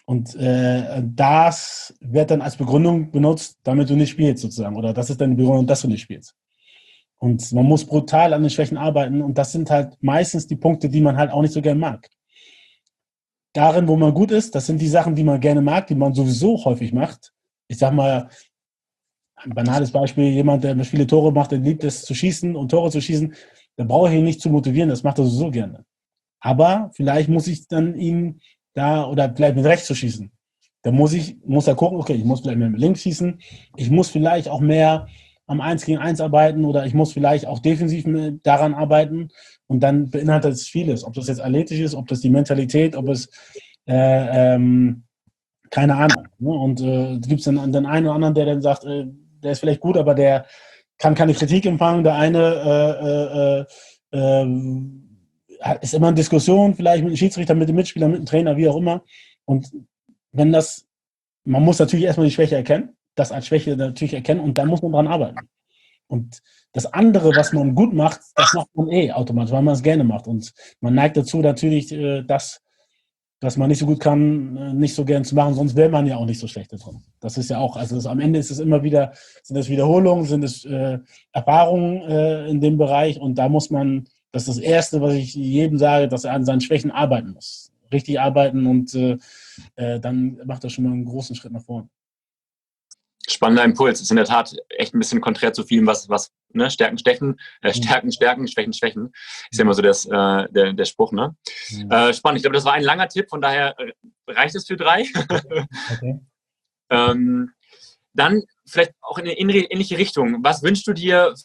Speaker 3: Und äh, das wird dann als Begründung benutzt, damit du nicht spielst sozusagen. Oder das ist dann die Begründung, dass du nicht spielst. Und man muss brutal an den Schwächen arbeiten. Und das sind halt meistens die Punkte, die man halt auch nicht so gerne mag. Darin, wo man gut ist, das sind die Sachen, die man gerne mag, die man sowieso häufig macht. Ich sag mal, ein banales Beispiel, jemand, der viele Tore macht, der liebt es zu schießen und Tore zu schießen, da brauche ich ihn nicht zu motivieren, das macht er sowieso gerne. Aber vielleicht muss ich dann ihn da, oder vielleicht mit rechts zu schießen. Da muss ich, muss er gucken, okay, ich muss vielleicht mehr mit links schießen, ich muss vielleicht auch mehr am eins gegen eins arbeiten oder ich muss vielleicht auch defensiv daran arbeiten und dann beinhaltet es vieles. Ob das jetzt athletisch ist, ob das die Mentalität, ob es äh, ähm, keine Ahnung. Ne? Und äh, gibt es dann den einen oder anderen, der dann sagt, äh, der ist vielleicht gut, aber der kann keine Kritik empfangen. Der eine äh, äh, äh, ist immer in Diskussion, vielleicht mit dem Schiedsrichter, mit dem Mitspieler, mit dem Trainer, wie auch immer. Und wenn das, man muss natürlich erstmal die Schwäche erkennen, das als Schwäche natürlich erkennen und dann muss man dran arbeiten. Und das andere, was man gut macht, das macht man eh automatisch, weil man es gerne macht. Und man neigt dazu natürlich, äh, das, was man nicht so gut kann, äh, nicht so gern zu machen, sonst wäre man ja auch nicht so schlecht da drin. Das ist ja auch, also das, am Ende ist es immer wieder, sind es Wiederholungen, sind es äh, Erfahrungen äh, in dem Bereich und da muss man, das ist das Erste, was ich jedem sage, dass er an seinen Schwächen arbeiten muss. Richtig arbeiten und äh, äh, dann macht er schon mal einen großen Schritt nach vorne.
Speaker 5: Spannender Impuls. Ist in der Tat echt ein bisschen konträr zu vielem, was, was ne? Stärken, Stechen, äh, Stärken, Stärken, Schwächen, Schwächen. Ist ja immer so das, äh, der, der Spruch. Ne?
Speaker 3: Mhm.
Speaker 5: Äh, spannend. Ich glaube, das war ein langer Tipp, von daher reicht es für drei.
Speaker 3: Okay.
Speaker 5: ähm, dann vielleicht auch in eine ähnliche Richtung. Was wünschst du dir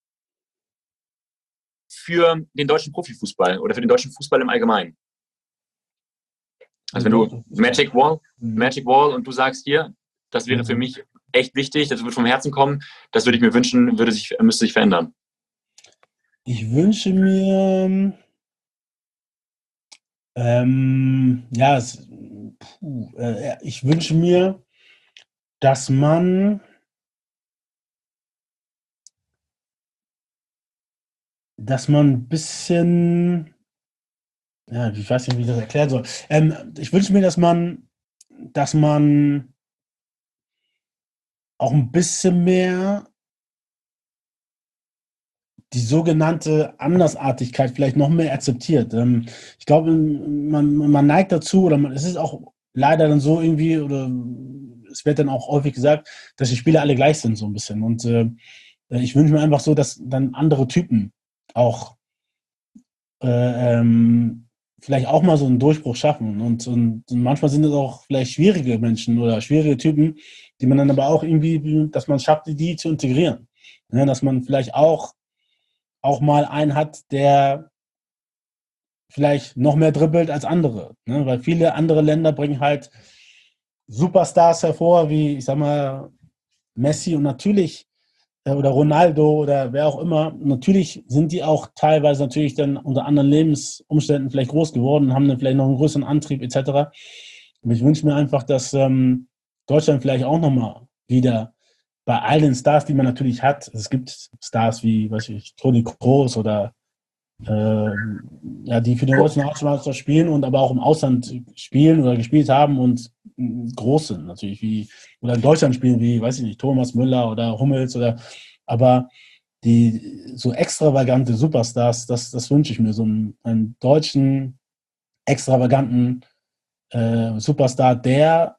Speaker 5: für den deutschen Profifußball oder für den deutschen Fußball im Allgemeinen? Also wenn du Magic Wall, Magic Wall und du sagst hier, das wäre für mich echt wichtig, das würde vom Herzen kommen, das würde ich mir wünschen, würde sich, müsste sich verändern.
Speaker 3: Ich wünsche mir, ähm, ja, es, puh, äh, ich wünsche mir, dass man, dass man ein bisschen, ja, ich weiß nicht, wie ich das erklären soll. Ähm, ich wünsche mir, dass man, dass man auch ein bisschen mehr die sogenannte Andersartigkeit vielleicht noch mehr akzeptiert. Ähm, ich glaube, man, man neigt dazu, oder man, es ist auch leider dann so irgendwie, oder es wird dann auch häufig gesagt, dass die Spieler alle gleich sind, so ein bisschen. Und äh, ich wünsche mir einfach so, dass dann andere Typen auch äh, ähm, vielleicht auch mal so einen Durchbruch schaffen. Und, und, und manchmal sind es auch vielleicht schwierige Menschen oder schwierige Typen, die man dann aber auch irgendwie, dass man es schafft, die zu integrieren. Ja, dass man vielleicht auch auch mal einen hat, der vielleicht noch mehr dribbelt als andere. Ne? Weil viele andere Länder bringen halt Superstars hervor, wie, ich sag mal, Messi und natürlich, äh, oder Ronaldo oder wer auch immer. Natürlich sind die auch teilweise natürlich dann unter anderen Lebensumständen vielleicht groß geworden, haben dann vielleicht noch einen größeren Antrieb et cetera. Und ich wünsche mir einfach, dass ähm, Deutschland vielleicht auch nochmal wieder bei all den Stars, die man natürlich hat, es gibt Stars wie, weiß ich, Toni Kroos oder äh, ja, die für den deutschen Nationalmeister spielen und aber auch im Ausland spielen oder gespielt haben und groß sind natürlich, wie, oder in Deutschland spielen, wie, weiß ich nicht, Thomas Müller oder Hummels oder, aber die so extravagante Superstars, das, das wünsche ich mir, so einen, einen deutschen, extravaganten äh, Superstar, der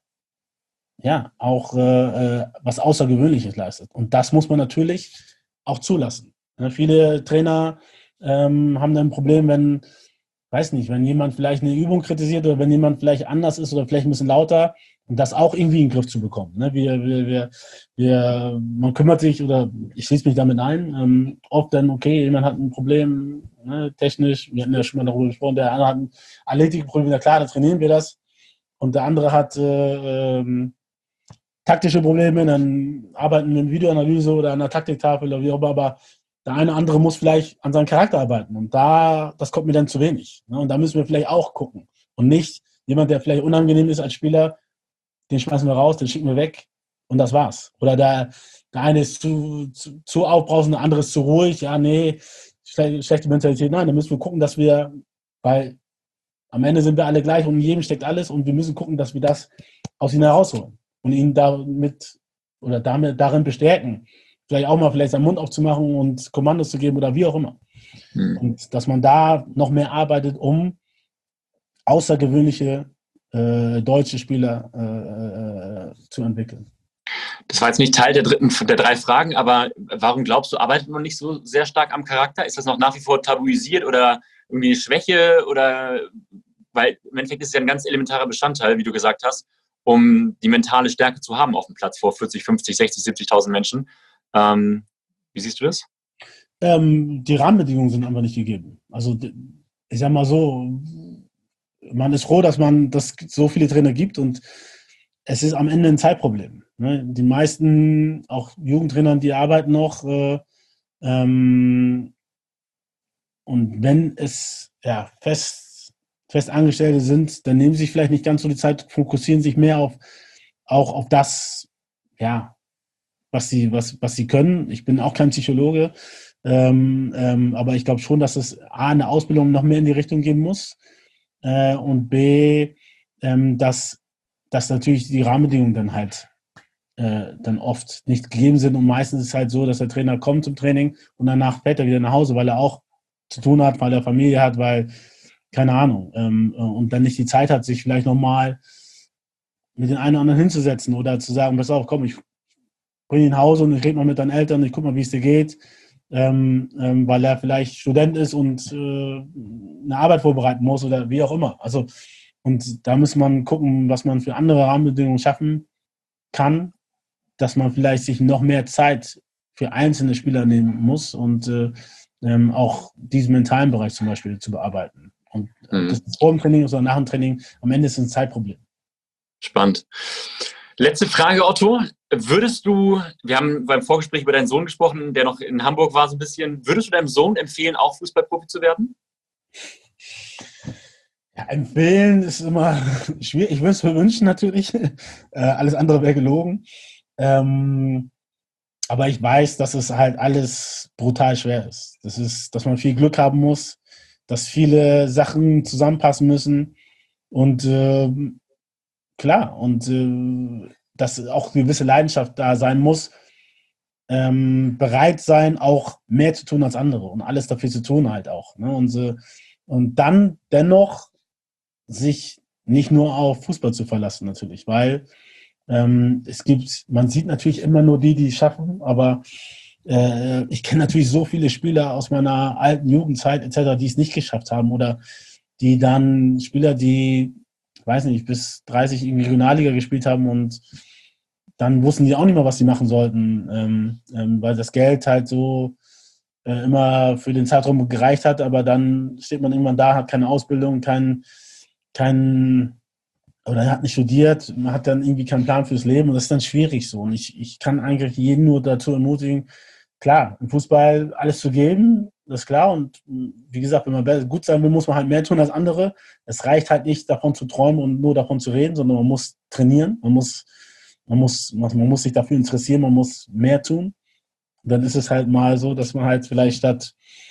Speaker 3: ja, auch äh, was Außergewöhnliches leistet. Und das muss man natürlich auch zulassen. Ja, viele Trainer ähm, haben dann ein Problem, wenn, weiß nicht, wenn jemand vielleicht eine Übung kritisiert oder wenn jemand vielleicht anders ist oder vielleicht ein bisschen lauter und das auch irgendwie in den Griff zu bekommen. Ne? Wir, wir, wir, wir, man kümmert sich, oder ich schließe mich damit ein, ähm, oft dann, okay, jemand hat ein Problem, ne, technisch, wir hatten ja schon mal darüber gesprochen, der andere hat ein Athletikproblem, ja klar, dann trainieren wir das. Und der andere hat äh, ähm, taktische Probleme, dann arbeiten wir in Videoanalyse oder an der Taktiktafel oder wie auch immer, aber der eine oder andere muss vielleicht an seinem Charakter arbeiten und da, das kommt mir dann zu wenig. Ne? Und da müssen wir vielleicht auch gucken und nicht jemand, der vielleicht unangenehm ist als Spieler, den schmeißen wir raus, den schicken wir weg und das war's. Oder der, der eine ist zu, zu, zu aufbrausend, der andere ist zu ruhig, ja, nee, schlechte Mentalität, nein, da müssen wir gucken, dass wir bei am Ende sind wir alle gleich und in jedem steckt alles und wir müssen gucken, dass wir das aus ihnen herausholen und ihn damit oder damit darin bestärken. Vielleicht auch mal vielleicht seinen Mund aufzumachen und Kommandos zu geben oder wie auch immer. Mhm. Und dass man da noch mehr arbeitet, um außergewöhnliche äh, deutsche Spieler äh, äh, zu entwickeln.
Speaker 5: Das war jetzt nicht Teil der dritten, der drei Fragen, aber warum glaubst du, arbeitet man nicht so sehr stark am Charakter? Ist das noch nach wie vor tabuisiert oder irgendwie eine Schwäche? Oder weil im Endeffekt ist es ja ein ganz elementarer Bestandteil, wie du gesagt hast, um die mentale Stärke zu haben auf dem Platz vor vierzig, fünfzig, sechzig, siebzigtausend Menschen. Ähm, wie siehst du das?
Speaker 3: Ähm, die Rahmenbedingungen sind einfach nicht gegeben. Also ich sag mal so, man ist froh, dass man das so viele Trainer gibt und es ist am Ende ein Zeitproblem. Ne? Die meisten, auch Jugendtrainer, die arbeiten noch. Äh, ähm, und wenn es ja, fest, fest Angestellte sind, dann nehmen sie sich vielleicht nicht ganz so die Zeit, fokussieren sich mehr auf, auch auf das, ja, was sie, was, was sie können. Ich bin auch kein Psychologe, ähm, ähm, aber ich glaube schon, dass es A, eine Ausbildung noch mehr in die Richtung gehen muss äh, und B, ähm, dass dass natürlich die Rahmenbedingungen dann halt äh, dann oft nicht gegeben sind und meistens ist es halt so, dass der Trainer kommt zum Training und danach fährt er wieder nach Hause, weil er auch zu tun hat, weil er Familie hat, weil, keine Ahnung, ähm, und dann nicht die Zeit hat, sich vielleicht nochmal mit den einen oder anderen hinzusetzen oder zu sagen, pass auf, komm, ich bringe ihn nach Hause und ich rede mal mit deinen Eltern, ich gucke mal, wie es dir geht, ähm, ähm, weil er vielleicht Student ist und äh, eine Arbeit vorbereiten muss oder wie auch immer. Also und da muss man gucken, was man für andere Rahmenbedingungen schaffen kann, dass man vielleicht sich noch mehr Zeit für einzelne Spieler nehmen muss und äh, ähm, auch diesen mentalen Bereich zum Beispiel zu bearbeiten. Und mhm. das ist vor dem Training oder nach dem Training, am Ende ist es ein Zeitproblem.
Speaker 5: Spannend. Letzte Frage, Otto. Würdest du, wir haben beim Vorgespräch über deinen Sohn gesprochen, der noch in Hamburg war so ein bisschen, würdest du deinem Sohn empfehlen, auch Fußballprofi zu werden?
Speaker 3: Ja, empfehlen ist immer schwierig. Ich würde es mir wünschen natürlich. Äh, alles andere wäre gelogen. Ähm, aber ich weiß, dass es halt alles brutal schwer ist. Das ist, dass man viel Glück haben muss, dass viele Sachen zusammenpassen müssen. Und äh, klar, und äh, dass auch eine gewisse Leidenschaft da sein muss. Ähm, bereit sein, auch mehr zu tun als andere und alles dafür zu tun halt auch. Ne? Und, äh, und dann dennoch sich nicht nur auf Fußball zu verlassen natürlich, weil ähm, es gibt, man sieht natürlich immer nur die, die es schaffen, aber äh, ich kenne natürlich so viele Spieler aus meiner alten Jugendzeit et cetera, die es nicht geschafft haben oder die dann Spieler, die, ich weiß nicht, bis dreißig irgendwie Regionalliga gespielt haben und dann wussten die auch nicht mehr, was sie machen sollten, ähm, ähm, weil das Geld halt so äh, immer für den Zeitraum gereicht hat, aber dann steht man irgendwann da, hat keine Ausbildung, kein kein, oder er hat nicht studiert, man hat dann irgendwie keinen Plan fürs Leben und das ist dann schwierig so. Und ich, ich kann eigentlich jeden nur dazu ermutigen, klar, im Fußball alles zu geben, das ist klar. Und wie gesagt, wenn man gut sein will, muss man halt mehr tun als andere. Es reicht halt nicht, davon zu träumen und nur davon zu reden, sondern man muss trainieren, man muss, man muss, man muss sich dafür interessieren, man muss mehr tun. Und dann ist es halt mal so, dass man halt vielleicht statt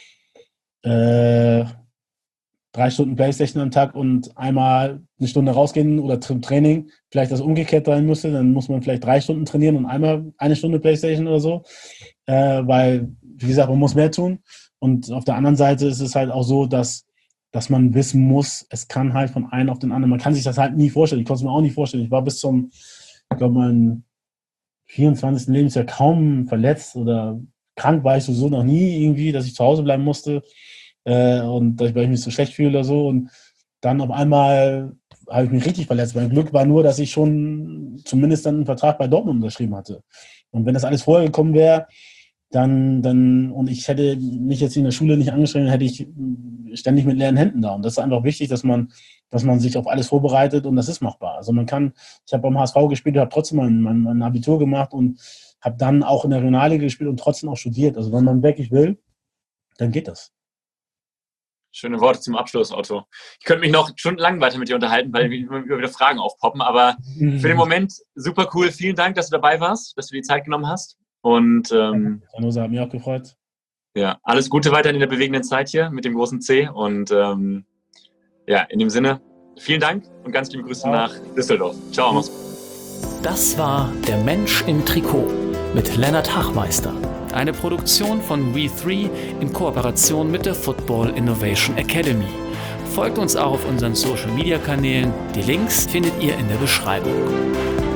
Speaker 3: äh, drei Stunden Playstation am Tag und einmal eine Stunde rausgehen oder zum Training, vielleicht das umgekehrt sein müsste, dann muss man vielleicht drei Stunden trainieren und einmal eine Stunde Playstation oder so, äh, weil, wie gesagt, man muss mehr tun. Und auf der anderen Seite ist es halt auch so, dass, dass man wissen muss, es kann halt von einem auf den anderen, man kann sich das halt nie vorstellen, ich konnte es mir auch nicht vorstellen, ich war bis zum, ich glaube, mein vierundzwanzigsten Lebensjahr kaum verletzt oder krank war ich sowieso noch nie irgendwie, dass ich zu Hause bleiben musste. Äh, und dass ich mich so schlecht fühle oder so. Und dann auf einmal habe ich mich richtig verletzt. Mein Glück war nur, dass ich schon zumindest dann einen Vertrag bei Dortmund unterschrieben hatte. Und wenn das alles vorher gekommen wäre, dann, dann, und ich hätte mich jetzt in der Schule nicht angestrengt, hätte ich ständig mit leeren Händen da. Und das ist einfach wichtig, dass man, dass man sich auf alles vorbereitet und das ist machbar. Also man kann, ich habe beim H S V gespielt, habe trotzdem mein, mein, mein Abitur gemacht und habe dann auch in der Regionalliga gespielt und trotzdem auch studiert. Also wenn man wirklich will, dann geht das.
Speaker 5: Schöne Worte zum Abschluss, Otto. Ich könnte mich noch stundenlang weiter mit dir unterhalten, weil immer wieder Fragen aufpoppen, aber für den Moment super cool. Vielen Dank, dass du dabei warst, dass du die Zeit genommen hast. Und ähm,
Speaker 3: Sanosa hat mich auch gefreut.
Speaker 5: Ja, alles Gute weiterhin in der bewegenden Zeit hier mit dem großen C und ähm, Ja, in dem Sinne, vielen Dank und ganz liebe Grüße
Speaker 3: Ciao.
Speaker 5: nach Düsseldorf. Ciao, mach's gut.
Speaker 1: Das war Der Mensch im Trikot mit Lennart Hachmeister. Eine Produktion von We drei in Kooperation mit der Football Innovation Academy. Folgt uns auch auf unseren Social Media Kanälen. Die Links findet ihr in der Beschreibung.